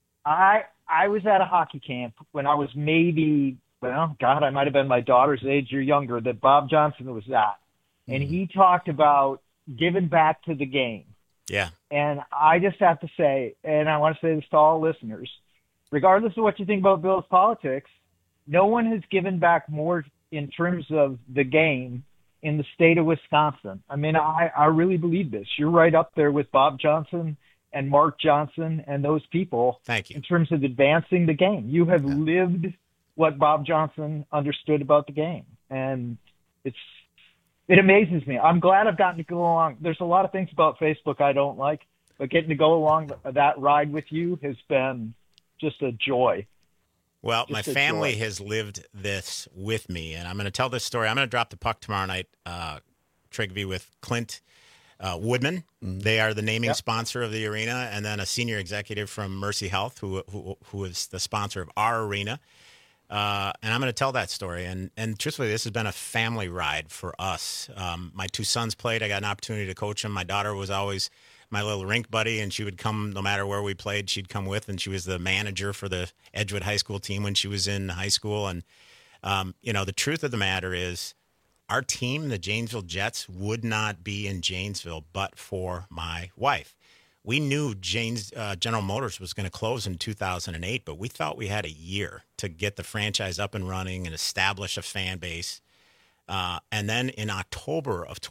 I was at a hockey camp when I was maybe, I might have been my daughter's age or younger, that Bob Johnson was at. And he talked about giving back to the game. Yeah. And I just have to say, and I want to say this to all listeners, regardless of what you think about Bill's politics, no one has given back more in terms of the game in the state of Wisconsin. I mean, I really believe this. You're right up there with Bob Johnson and Mark Johnson and those people. Thank you. In terms of advancing the game. You have lived what Bob Johnson understood about the game. And it amazes me. I'm glad I've gotten to go along. There's a lot of things about Facebook I don't like, but getting to go along that ride with you has been just a joy. Well, my family has lived this with me, and I'm going to tell this story. I'm going to drop the puck tomorrow night, Trygve, with Clint Woodman. Mm-hmm. They are the naming sponsor of the arena, and then a senior executive from Mercy Health, who is the sponsor of our arena. And I'm going to tell that story. And truthfully, this has been a family ride for us. My 2 sons played. I got an opportunity to coach them. My daughter was always my little rink buddy, and she would come no matter where we played. She'd come with, and she was the manager for the Edgewood High School team when she was in high school. And, the truth of the matter is our team, the Janesville Jets, would not be in Janesville but for my wife. We knew General Motors was going to close in 2008, but we thought we had a year to get the franchise up and running and establish a fan base. And then in October of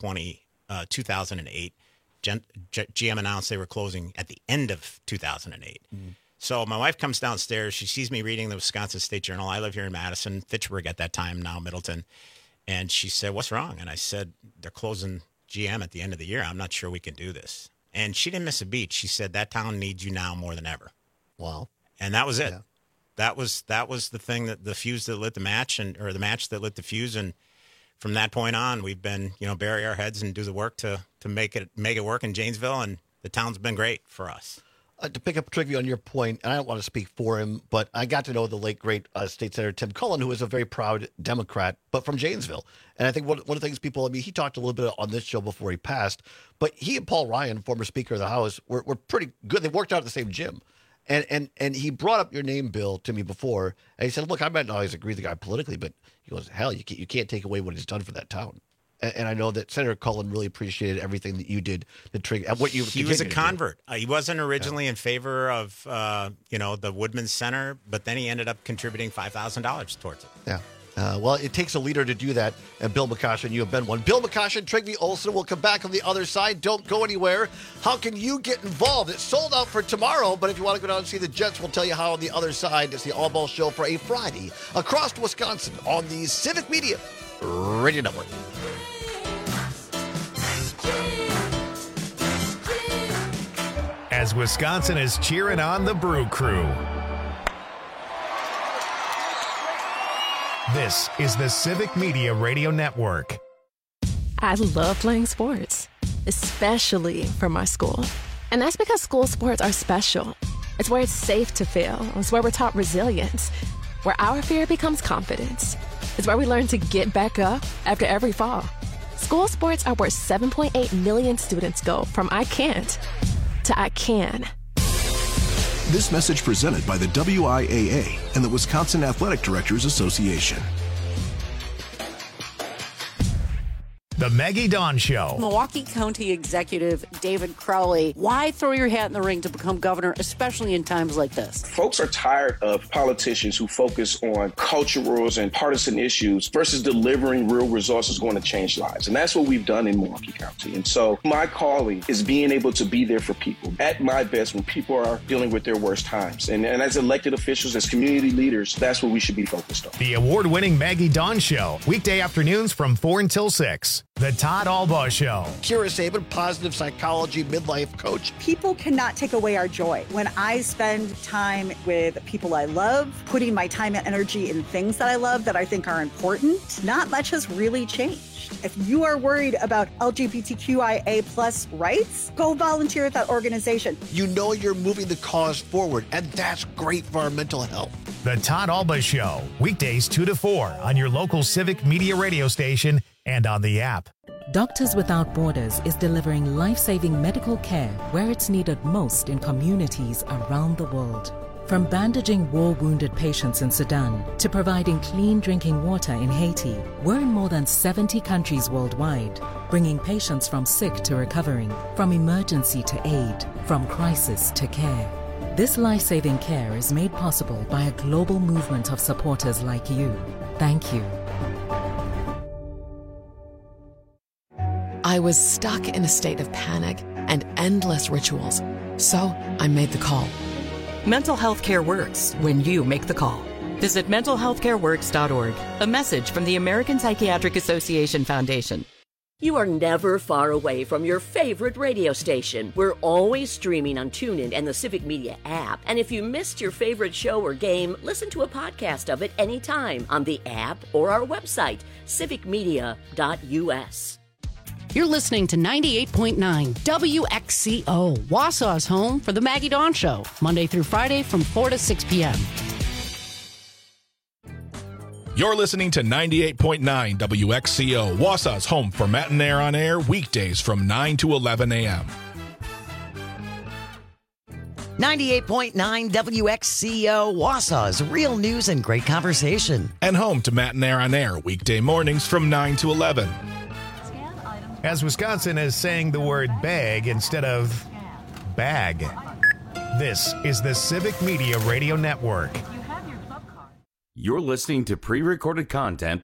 2008, GM announced they were closing at the end of 2008. Mm-hmm. So my wife comes downstairs. She sees me reading the Wisconsin State Journal. I live here in Madison, Fitchburg at that time, now Middleton. And she said, "What's wrong?" And I said, "They're closing GM at the end of the year. I'm not sure we can do this." And she didn't miss a beat. She said, "That town needs you now more than ever." Wow. And that was it. Yeah. That was the thing, that the fuse that lit the match, or the match that lit the fuse. And from that point on, we've been, bury our heads and do the work to make it work in Janesville, and the town's been great for us. To pick up Trygve on your point, and I don't want to speak for him, but I got to know the late, great State Senator Tim Cullen, who is a very proud Democrat, but from Janesville. And I think one of the things he talked a little bit on this show before he passed, but he and Paul Ryan, former Speaker of the House, were pretty good. They worked out at the same gym. And he brought up your name, Bill, to me before, and he said, "Look, I might not always agree with the guy politically, but," he goes, "hell, you can't take away what he's done for that town." And I know that Senator Cullen really appreciated everything that you did to trigger what you. He was a convert. He wasn't originally in favor of the Woodman Center, but then he ended up contributing $5,000 towards it. Yeah. Well, it takes a leader to do that, and Bill McCoshen, you have been one. Bill McCoshen, Trygve Olsen will come back on the other side. Don't go anywhere. How can you get involved? It's sold out for tomorrow, but if you want to go down and see the Jets, we'll tell you how on the other side. It's the All Ball Show for a Friday across Wisconsin on the Civic Media Radio Network. as Wisconsin is cheering on the Brew Crew. This is the Civic Media Radio Network. I love playing sports, especially for my school. And that's because school sports are special. It's where it's safe to fail. It's where we're taught resilience, where our fear becomes confidence. It's where we learn to get back up after every fall. School sports are where 7.8 million students go from I can't to I can. This message presented by the WIAA and the Wisconsin Athletic Directors Association. The Maggie Dawn Show. Milwaukee County Executive David Crowley, why throw your hat in the ring to become governor, especially in times like this? Folks are tired of politicians who focus on culturals and partisan issues versus delivering real resources going to change lives. And that's what we've done in Milwaukee County. And so my calling is being able to be there for people at my best when people are dealing with their worst times. And as elected officials, as community leaders, that's what we should be focused on. The award-winning Maggie Dawn Show, weekday afternoons from 4 until 6. The Todd Albaugh Show. Kira Sabin, positive psychology midlife coach. People cannot take away our joy. When I spend time with people I love, putting my time and energy in things that I love that I think are important, not much has really changed. If you are worried about LGBTQIA plus rights, go volunteer at that organization. You know you're moving the cause forward, and that's great for our mental health. The Todd Albaugh Show, weekdays 2 to 4 on your local Civic Media radio station and on the app. Doctors Without Borders is delivering life-saving medical care where it's needed most in communities around the world. From bandaging war-wounded patients in Sudan to providing clean drinking water in Haiti, we're in more than 70 countries worldwide, bringing patients from sick to recovering, from emergency to aid, from crisis to care. This life-saving care is made possible by a global movement of supporters like you. Thank you. I was stuck in a state of panic and endless rituals, so I made the call. Mental health care works when you make the call. Visit mentalhealthcareworks.org. A message from the American Psychiatric Association Foundation. You are never far away from your favorite radio station. We're always streaming on TuneIn and the Civic Media app. And if you missed your favorite show or game, listen to a podcast of it anytime on the app or our website, civicmedia.us. You're listening to 98.9 WXCO, Wausau's home for the Maggie Dawn Show, Monday through Friday from 4 to 6 p.m. You're listening to 98.9 WXCO, Wausau's home for Matt and Air on air, weekdays from 9 to 11 a.m. 98.9 WXCO, Wausau's real news and great conversation. And home to Matt and Air on air, weekday mornings from 9 to 11. As Wisconsin is saying the word bag instead of bag. This is the Civic Media Radio Network. You're listening to pre-recorded content.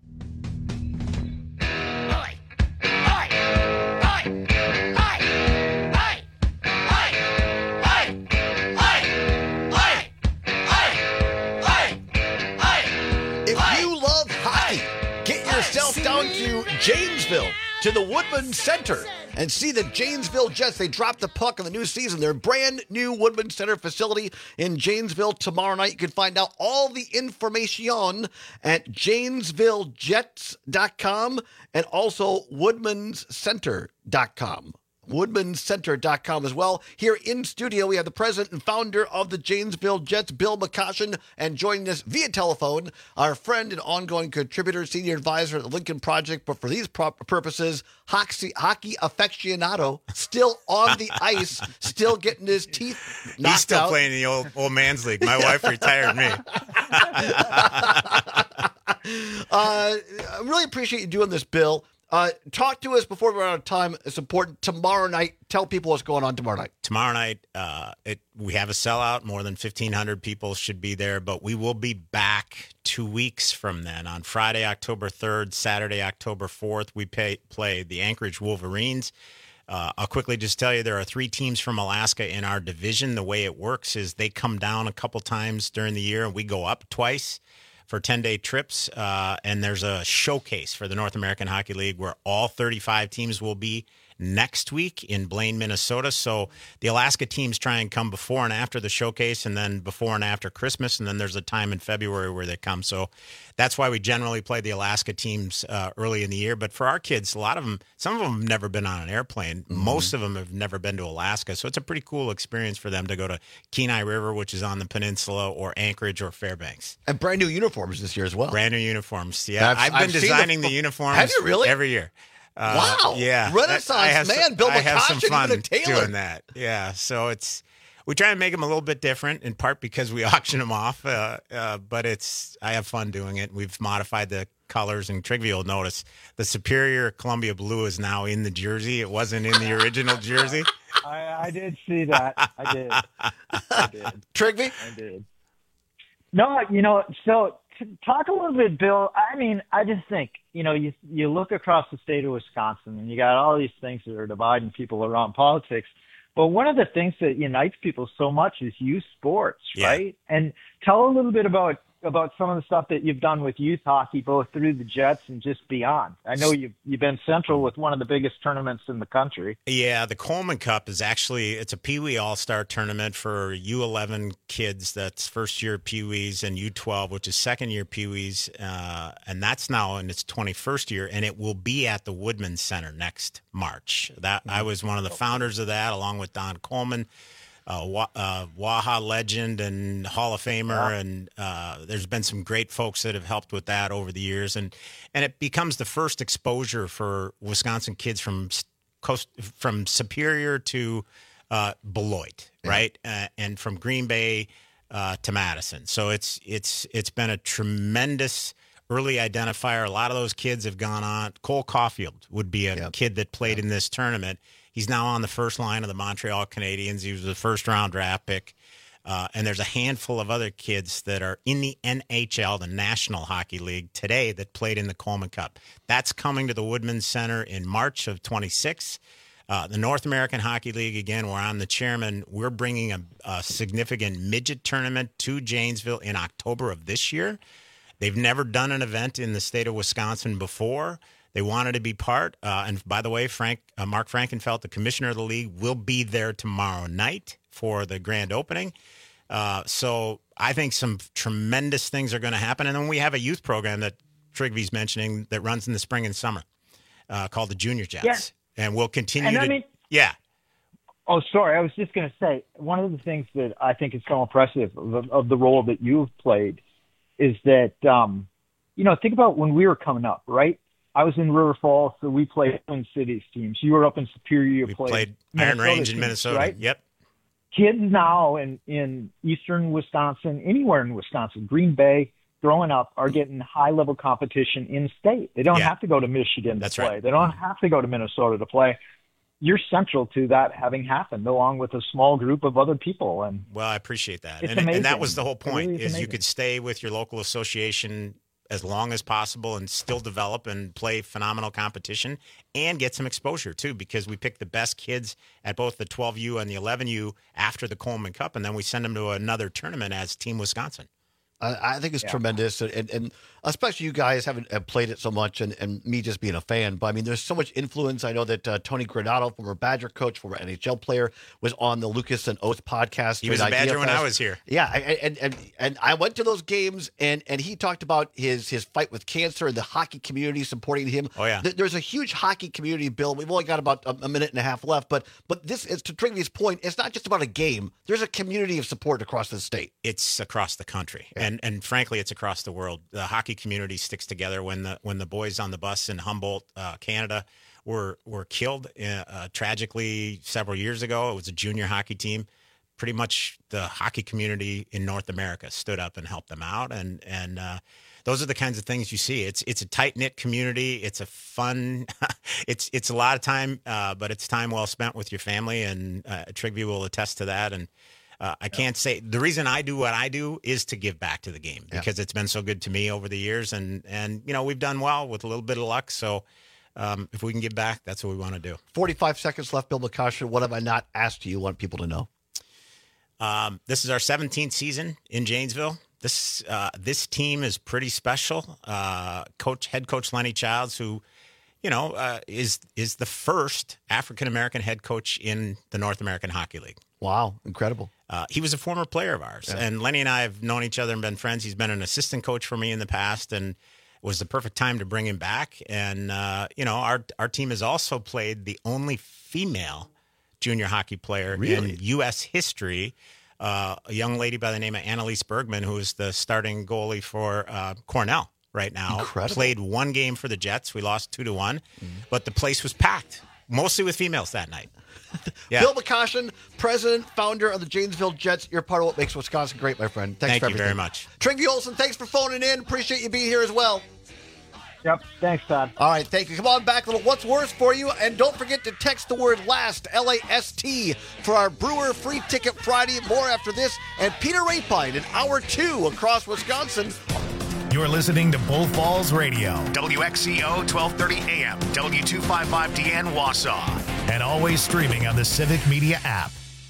If you love hockey, get yourself down to Janesville, to the Woodman Center, and see the Janesville Jets. They dropped the puck in the new season. Their brand new Woodman Center facility in Janesville tomorrow night. You can find out all the information at JanesvilleJets.com and also WoodmansCenter.com. WoodmansCenter.com as well. Here in studio, we have the president and founder of the Janesville Jets, Bill McCoshen, and joining us via telephone, our friend and ongoing contributor, senior advisor at the Lincoln Project, but for these purposes, hockey aficionado, still on the ice, still getting his teeth knocked He's still out. playing the old man's league. My wife retired me. I really appreciate you doing this, Bill. Talk to us before we run out of time. It's important. Tomorrow night, tell people what's going on tomorrow night. Tomorrow night, we have a sellout. More than 1,500 people should be there, but we will be back 2 weeks from then. On Friday, October 3rd, Saturday, October 4th, we play the Anchorage Wolverines. I'll quickly just tell you there are 3 teams from Alaska in our division. The way it works is they come down a couple times during the year, and we go up twice for 10-day trips, and there's a showcase for the North American Hockey League where all 35 teams will be next week in Blaine, Minnesota. So the Alaska teams try and come before and after the showcase, and then before and after Christmas, and then there's a time in February where they come. So that's why we generally play the Alaska teams early in the year. But for our kids, a lot of them, some of them have never been on an airplane. Mm-hmm. Most of them have never been to Alaska. So it's a pretty cool experience for them to go to Kenai River, which is on the peninsula, or Anchorage or Fairbanks. And brand new uniforms this year as well. Brand new uniforms. Yeah, I've been designing the uniforms. Have you really? Every year. Wow. Yeah. Renaissance man, Bill McCoshen. I have some fun Taylor. doing that. Yeah. So we try and make them a little bit different, in part because we auction them off. But I have fun doing it. We've modified the colors, and Trigby will notice the Superior Columbia blue is now in the jersey. It wasn't in the original jersey. I did see that. I did. Trigby? I did. No, so talk a little bit, Bill. I mean, I just think, you look across the state of Wisconsin and you got all these things that are dividing people around politics. But one of the things that unites people so much is youth sports, right? And tell a little bit about some of the stuff that you've done with youth hockey, both through the Jets and just beyond. I know you've been central with one of the biggest tournaments in the country. Yeah, the Coleman Cup is it's a Pee Wee All-Star tournament for U11 kids. That's first-year Pee Wees, and U12, which is second-year Pee Wees. And that's now in its 21st year, and it will be at the Woodman Center next March. I was one of the founders of that, along with Don Coleman. Waha legend and Hall of Famer, and there's been some great folks that have helped with that over the years, and it becomes the first exposure for Wisconsin kids from Superior to Beloit, right, and from Green Bay to Madison. So it's been a tremendous early identifier. A lot of those kids have gone on. Cole Caulfield would be a kid that played in this tournament. He's now on the first line of the Montreal Canadiens. He was a first-round draft pick. And there's a handful of other kids that are in the NHL, the National Hockey League, today that played in the Coleman Cup. That's coming to the Woodman Center in March of 26. The North American Hockey League, again, where I'm the chairman, we're bringing a significant midget tournament to Janesville in October of this year. They've never done an event in the state of Wisconsin before. They wanted to be part. And by the way, Mark Frankenfeld, the commissioner of the league, will be there tomorrow night for the grand opening. So I think some tremendous things are going to happen. And then we have a youth program that Trigby's mentioning that runs in the spring and summer called the Junior Jets. Yes. And we'll continue yeah. Oh, sorry. I was just going to say, one of the things that I think is so impressive of the role that you've played is that, think about when we were coming up, right? I was in River Falls, so we played Twin Cities teams. You were up in Superior. We played Iron Range in Minnesota, right? Yep. Kids now in eastern Wisconsin, anywhere in Wisconsin, Green Bay, growing up, are getting high-level competition in-state. They don't have to go to Michigan to play. Right. They don't have to go to Minnesota to play. You're central to that having happened, along with a small group of other people. And well, I appreciate that. It's amazing. And that was the whole point, really is you could stay with your local association as long as possible and still develop and play phenomenal competition and get some exposure too, because we pick the best kids at both the 12U and the 11U after the Coleman Cup, and then we send them to another tournament as Team Wisconsin. I think it's tremendous, and especially you guys haven't played it so much, and me just being a fan. But I mean, there's so much influence. I know that Tony Granato, former Badger coach, former NHL player, was on the Lucas and Oath podcast. He was a Badger when I was here. Yeah, and I went to those games, and he talked about his fight with cancer and the hockey community supporting him. Oh yeah, there's a huge hockey community, Bill. We've only got about a minute and a half left, but this is, to Trigby's point, it's not just about a game. There's a community of support across the state. It's across the country. Yeah. And frankly, it's across the world. The hockey community sticks together. When the boys on the bus in Humboldt, Canada, were killed tragically several years ago, it was a junior hockey team. Pretty much the hockey community in North America stood up and helped them out. And those are the kinds of things you see. It's a tight-knit community. It's a fun, it's a lot of time, but it's time well spent with your family. And Trigby will attest to that. And I can't say the reason I do what I do is to give back to the game because it's been so good to me over the years, and we've done well with a little bit of luck. So if we can give back, that's what we want to do. 45 seconds left, Bill McCoshen. What have I not asked you want people to know? This is our 17th season in Janesville. This team is pretty special. Head coach Lenny Childs, who is the first African-American head coach in the North American Hockey League. Wow, incredible. He was a former player of ours. Yeah. And Lenny and I have known each other and been friends. He's been an assistant coach for me in the past, and it was the perfect time to bring him back. And, our team has also played the only female junior hockey player in U.S. history, a young lady by the name of Annalise Bergman, who is the starting goalie for Cornell right now. Incredible. Played one game for the Jets. We lost 2-1, but the place was packed, mostly with females that night. Yeah. Bill McCoshen, president, founder of the Janesville Jets. You're part of what makes Wisconsin great, my friend. Thanks for everything. Thank you very much. Tringy Olson, thanks for phoning in. Appreciate you being here as well. Yep. Thanks, Todd. All right, thank you. Come on back, little What's Worse for you. And don't forget to text the word LAST, L-A-S-T, for our Brewer Free Ticket Friday. More after this. And Peter Rapine in Hour 2 across Wisconsin. You're listening to Bull Falls Radio, WXCO 1230 AM, W255DN Wausau, and always streaming on the Civic Media app.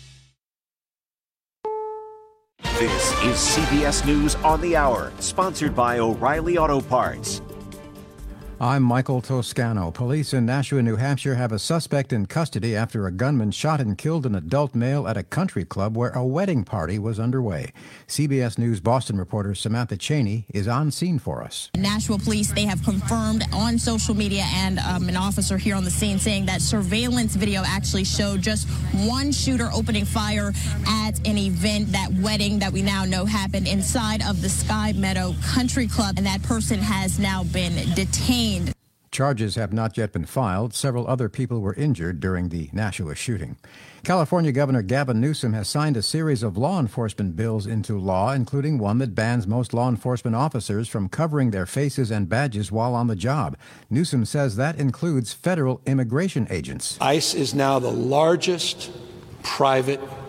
This is CBS News on the Hour, sponsored by O'Reilly Auto Parts. I'm Michael Toscano. Police in Nashua, New Hampshire have a suspect in custody after a gunman shot and killed an adult male at a country club where a wedding party was underway. CBS News Boston reporter Samantha Cheney is on scene for us. Nashua police, they have confirmed on social media and an officer here on the scene saying that surveillance video actually showed just one shooter opening fire at an event, that wedding that we now know happened inside of the Sky Meadow Country Club, and that person has now been detained. Charges have not yet been filed. Several other people were injured during the Nashua shooting. California Governor Gavin Newsom has signed a series of law enforcement bills into law, including one that bans most law enforcement officers from covering their faces and badges while on the job. Newsom says that includes federal immigration agents. ICE is now the largest private